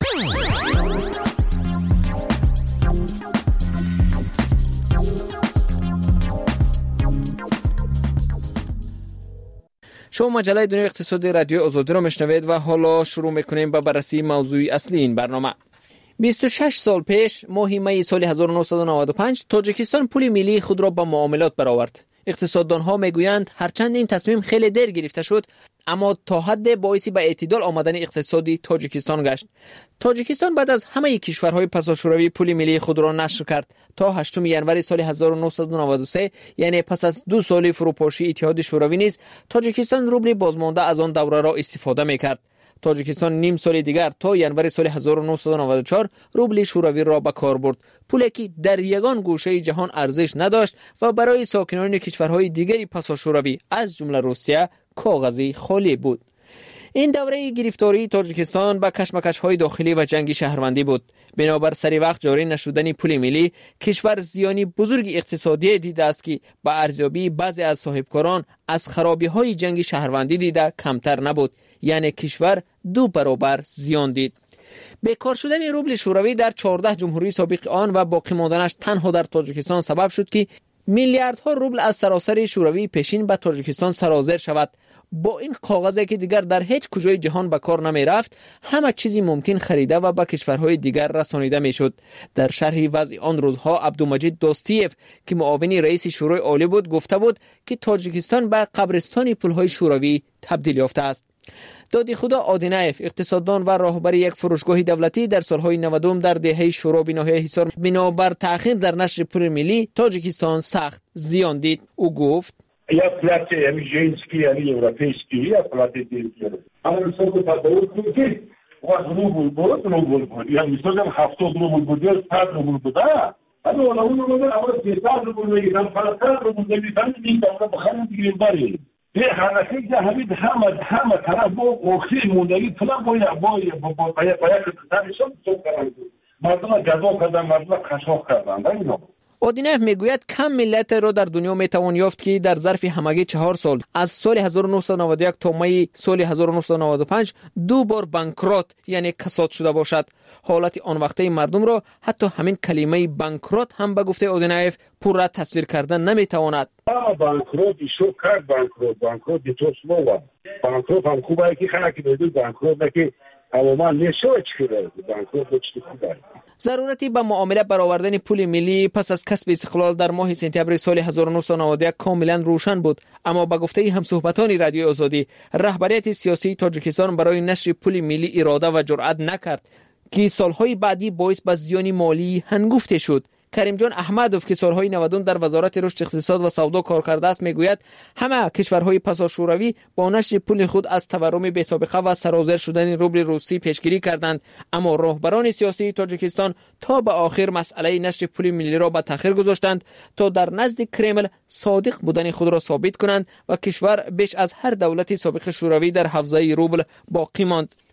شما مجله دنیای اقتصادی رادیو آزادی را میشنوید و حالا شروع میکنیم با بررسی موضوع اصلی این برنامه. بیست و شش سال پیش ماه می سال هزار و نهصد و نود و پنج تاجیکستان پول ملی خود را با معاملات برآورد. اقتصاددانها میگویند هرچند این تصمیم خیلی دیر گرفته شد، اما تا حد باعث به اعتدال آمدن اقتصادی تاجیکستان گشت. تاجیکستان بعد از همه کشورهای پساشوروی پول ملی خود را نشر کرد. تا هشتم ژانویه سال هزار و نهصد و نود و سه، یعنی پس از دو سال فروپاشی اتحاد شوروی نیز، تاجیکستان روبل بازمانده از آن دوره را استفاده میکرد. تاجیکستان نیم سال دیگر تا ژانویه سال هزار و نهصد و نود و چهار روبل شوروی را به کار برد. پولی که در یگان گوشه جهان ارزش نداشت و برای ساکنان کشورهای دیگری پساشوروی از جمله روسیه کاغذی خالی بود. این دوره گرفتاری تاجیکستان با کشمکش‌های داخلی و جنگ شهروندی بود. بنابر سری وقت جاری نشدن پول ملی، کشور زیانی بزرگ اقتصادی دیده است که با ارزیابی بعضی از صاحبکاران از خرابی‌های جنگ شهروندی دیده کمتر نبود، یعنی کشور دو برابر زیان دید. بیکار شدن روبل شوروی در چهارده جمهوری سابق آن و باقی ماندنش تنها در تاجیکستان سبب شد که میلیاردها روبل از سراسر شوروی پیشین به تاجیکستان سرازیر شود. با این کاغذی که دیگر در هیچ کجای جهان به کار نمی رفت، همه چیزی ممکن خریده و به کشورهای دیگر رسانیده می شد. در شرح وضع آن روزها عبدالمجید دوستیف که معاون رئیس شورای عالی بود گفته بود که تاجیکستان به قبرستان پولهای شوروی تبدیل یافته است. دادی خدا آدینایف، اقتصاددان و راهبر یک فروشگاه دولتی، در سالهای نودم در دهه شورا به ناحیه حصار بنابر تأخیر در نشر پول ملی تاجیکستان سخت زیان دید. او گفت یا پلاتی امیجینسکی یا اروپیسکی یا پلاتی دیگر. اما مثلا تداول کنید واحد روبل بود روبل بود یا مثلا هفتاد روبل بود یا صد روبل بود. اما ولی اون روبل اول صد روبل میگن فقط روبل میگن این دفعه بخرید دیگه باری. به حرکتی که همین همه همه طرف با اخیر موندگی فلان باید باید باید باید باید که تنشون سوق کردن. مردم جذاب کردن، مردم خشاف کردن. اینو اودینف میگوید کم ملت را در دنیا میتوان یافت که در ظرف همگی چهار سال از سال هزار و نهصد و نود و یک تا می سال هزار و نهصد و نود و پنج دو بار بانکرات یعنی کساد شده باشد. حالت آن وقته مردم را حتی همین کلمه بانکرات هم به گفته اودینف پورا تصویر کردن نمیتواند. بانکرات شو کرد بانکرات بانکرات دیتوس نو بانکرات هم خوبه که خلک بدون بانکرات نکه تماما نشوچ کرده بانکرات چی خوبه. ضرورتی به معامله برآوردن پول ملی پس از کسب استقلال در ماه سپتامبر سال هزار و نهصد و نود و یک کاملا روشن بود، اما به گفته همصحبتان رادیو آزادی رهبریت سیاسی تاجیکستان برای نشر پول ملی اراده و جرأت نکرد که سالهای بعدی باعث به زیان مالی هنگفته شد. کریم جان احمدوف که سالهای نودم در وزارت رشد اقتصاد و سودا کار کرده است میگوید همه کشورهای پساشوروی با نشر پول خود از تورم بی‌سابقه و سرازیر شدن روبل روسی پیشگیری کردند، اما راهبران سیاسی تاجیکستان تا به آخر مسئله نشر پول ملی را به تأخیر گذاشتند تا در نزد کرمل صادق بودن خود را ثابت کنند و کشور بیش از هر دولت سابق شوروی در حوزه روبل باقی ماند.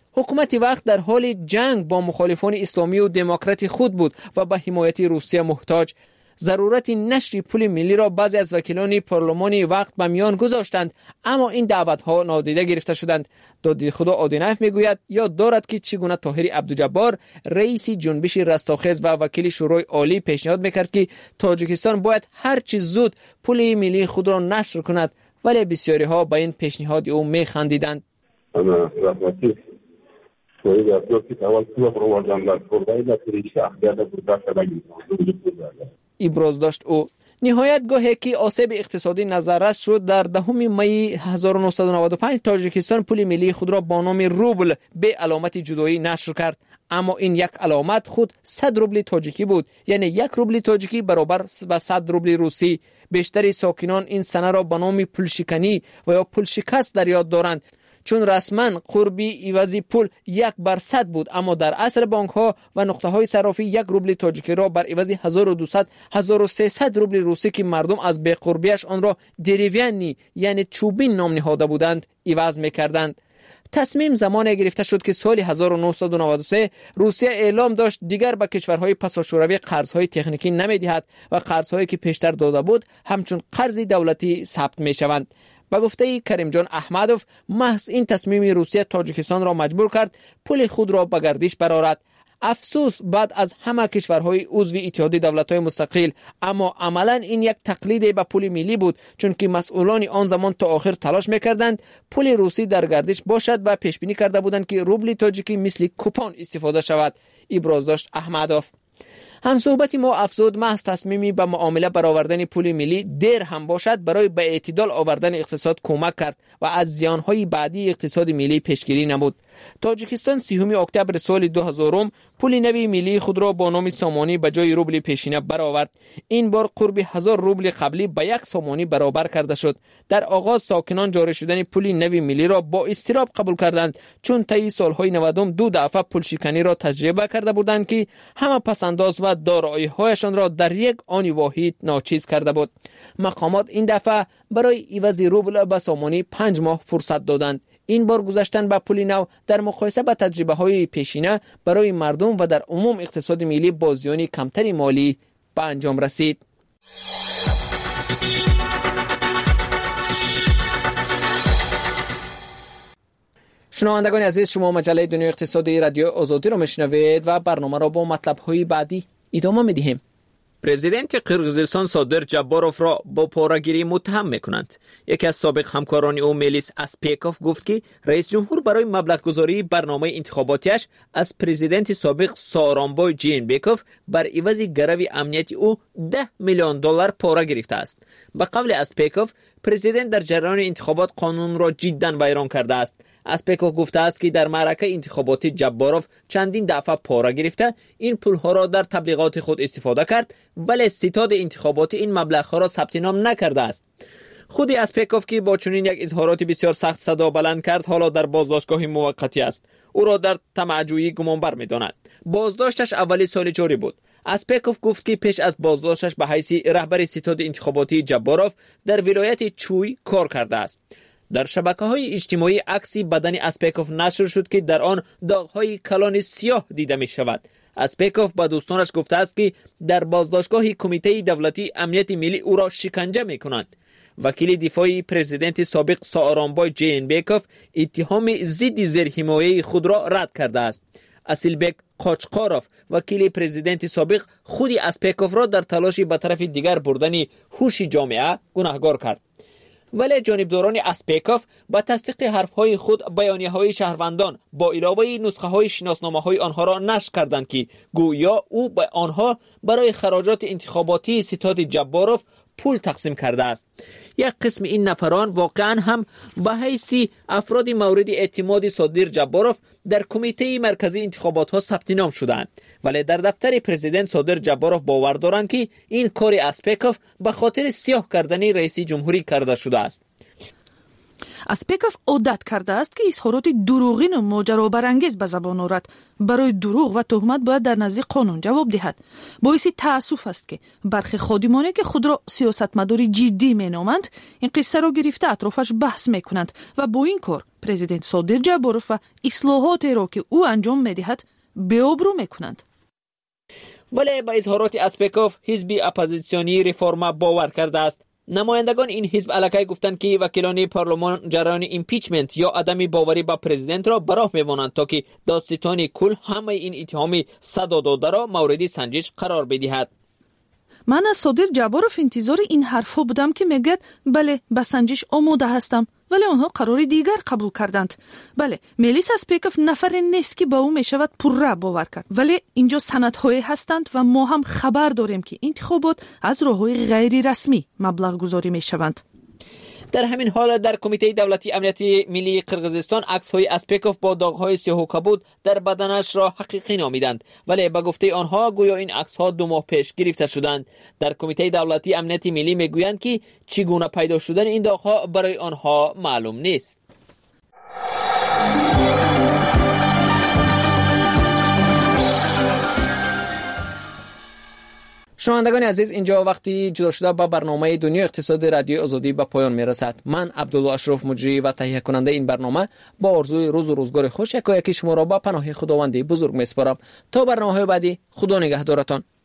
حکومت وقت در حال جنگ با مخالفان اسلامی و دموکرات خود بود و به حمایت روسیه محتاج. ضرورت نشر پول ملی را بعضی از وکیلان پارلمانی وقت به میان گذاشتند، اما این دعوت‌ها نادیده گرفته شدند. دادی خدا آدینایف میگوید یاد دارد که چگونه طاهر عبدالجبار رئیس جنبش رستاخیز و وکیل شورای عالی پیشنهاد میکرد که تاجیکستان باید هر چه زود پول ملی خود را نشر کند، ولی بسیاری ها به این پیشنهاد او میخندیدند. انا رحمتی شوی افرادی که اول تو رو وردن در کردای در ریشه اخیاده بوده شده. ابراز داشت او. نهایت گاهی که آسیب اقتصادی نظررس شد، در دهم می هزار و نهصد و نود و پنج تاجیکستان پول ملی خود را با نام روبل به علامت جدایی نشر کرد، اما این یک علامت خود صد روبل تاجیکی بود، یعنی یک روبل تاجیکی برابر با صد روبل روسی. بیشتری ساکنان این سنه را به نام پول شکنی و یا پول شکست در یاد دارند، چون رسما قربی عوضی پول یک بر صد بود، اما در عصر بانک ها و نقطه های صرافی یک روبل تاجیکی را بر عوض هزار و دویست هزار و سیصد روبل روسی که مردم از بی قربیش آن را دریوینی یعنی چوبین نام نهاده بودند عوض می‌کردند. تصمیم زمانی گرفته شد که سال هزار و نهصد و نود و سه روسیه اعلام داشت دیگر به کشورهای پساشوروی قرضهای تکنیکی نمی‌دهد و قرضهایی که پیشتر داده بود همچون قرض دولتی ثبت می‌شوند. با گفته کریم جان احمدوف، محض این تصمیم روسیه تاجیکستان را مجبور کرد پول خود را به گردش برآورد. افسوس بعد از همه کشورهای عضو اتحاد دولت‌های مستقل، اما عملاً این یک تقلید به پول ملی بود، چون که مسئولان آن زمان تا آخر تلاش می‌کردند پول روسی در گردش باشد و پیش بینی کرده بودند که روبل تاجیکی مثل کوپون استفاده شود. ابراز داشت احمدوف. هم صحبت ما افزود محض تصمیمی به معامله برآوردن پول ملی دیر هم باشد برای به اعتدال آوردن اقتصاد کمک کرد و از زیانهای بعدی اقتصاد ملی پیشگیری نمود. تاجیکستان سیوم اکتبر سال دو هزار پول نوی ملی خود را با نام سامانی به جای روبل پیشینه برآورد. این بار قرب هزار روبل قبلی به یک سامانی برابر کرده شد. در آغاز ساکنان جاری شدن پول نوی ملی را با اضطراب قبول کردند، چون طی سالهای نود دو دفعه پول شکنی را تجربه کرده بودند که همه پسنداز و دارایی‌هایشان را در یک آن واحد ناچیز کرده بود. مقامات این دفعه برای عوض روبل به سامانی پنج ماه فرصت دادند. این بار گذاشتن به پول نو در مقایسه با تجربه های پیشینه برای مردم و در عموم اقتصاد ملی با زیان کمتری مالی به انجام رسید. شنوندگان عزیز، شما مجله دنیا اقتصادی رادیو آزادی را میشنوید و برنامه را با مطلب های بعدی ادامه میدهیم. پرزیدنت قرقیزستان صادر جباروف را با پاره‌گیری متهم می‌کنند. یکی از سابق همکاران او میلیس اسپیکوف گفت که رئیس جمهور برای مبلغ گذاری برنامه انتخاباتیش از پرزیدنت سابق سارانبای جینبکوف بر عوض گرو امنیتی او ده میلیون دلار پاره گرفته است. به قول اسپیکوف، پرزیدنت در جریان انتخابات قانون را جداً ویران کرده است. اسپیکوف گفته است که در معرکه انتخاباتی جباروف چندین دفعه پاره گرفته این پولها را در تبلیغات خود استفاده کرد، ولی ستاد انتخاباتی این مبلغها را ثبت نام نکرده است. خود اسپیکوف که با چنین یک اظهارات بسیار سخت صدا بلند کرد حالا در بازداشتگاه موقتی است. او را در طمع‌جویی گمانبر می‌داند. بازداشتش اولی سال جاری بود. اسپیکوف گفت که پیش از بازداشتش به حیث رهبر ستاد انتخاباتی جباروف در ولایت چوی کار کرده است. در شبکه‌های اجتماعی عکسی بدن اسپیکوف نشر شد که در آن داغ‌های کلان سیاه دیده می‌شود. اسپیکوف با دوستانش گفته است که در بازداشتگاه کمیته دولتی امنیت ملی او را شکنجه می‌کنند. وکیل دفاعی پرزیدنت سابق سارانبای جینبکوف اتهام ضد زیرحمایه خود را رد کرده است. اسیلبک قاچقاروف وکیل پرزیدنت سابق خود اسپیکوف را در تلاش به طرف دیگر بردن هوش جامعه گناهکار کرد. ولی جانبداران اسپیکوف با تصدیق حرفهای خود بیانیه‌های شهروندان با علاوه نسخه‌های شناسنامه‌های آنها را نشر کردند که گویا او به آنها برای خراجات انتخاباتی ستاد جباروف پول تقسیم کرده است. یک قسم این نفران واقعا هم به حیث افراد مورد اعتماد صادر جباروف در کمیته مرکزی انتخابات ها ثبت نام شدند، ولی در دفتر پرزیدنت صادر جباروف باور دارند که این کار اسپیکوف به خاطر سیاه کردن رئیس جمهوری کرده شده است. اسپیکوف عادت کرده است که اظهارات دروغین و ماجرابرانگیز به زبان آورد. برای دروغ و تهمت باید در نزد قانون جواب دهد. باعث تأسف است که برخی خادمانی که خود را سیاستمداری جدی مینامند این قصه را گرفته اطرافش بحث میکنند و با این کار پرزیدنت صادق جباروف و اصلاحاتی را که او انجام میدهد بی‌آبرو میکنند. ولی با اظهارات اسپیکوف حزب اپوزیسیونی ریفورما باور کرده است. نمایندگان این حزب علاقه گفتند که وکیلان پارلمان جریان ایمپیچمنت یا عدم باوری به پرزیدنت را براه می‌مانند تا که دادستان کل همه این اتهام صدا داده را مورد سنجش قرار بدهد. من از صادق جباروف انتظار این حرفا بودم که میگد بله به سنجش آماده هستم، ولی آنها قرار دیگر قبول کردند. بله، ملیس اسپیکوف نفر نیست که با او میشود پرره باور کرد، ولی اینجا سندهایی هستند و ما هم خبر داریم که انتخابات از راههای غیر رسمی مبلغ گذاری میشوند. در همین حال در کمیته دولتی امنیت ملی قرقیزستان عکس‌های اسپیکوف با داغ‌های سیاه و کبود در بدنش را حقیقی نامیدند، ولی به گفته آنها گویا این عکس‌ها دو ماه پیش گرفته شدند. در کمیته دولتی امنیت ملی میگویند که چگونه پیدا شدن این داغ‌ها برای آنها معلوم نیست. شنوندگان عزیز، اینجا وقتی جدا شده با برنامه دنیا اقتصاد رادیو آزادی به پایان میرسد. من عبدالله اشرف مجری و تهیه کننده این برنامه با آرزوی روز و روزگار خوش یکایک شما را با پناه خداوند بزرگ میسپارم. تا برنامه بعدی، خدا نگهدارتان.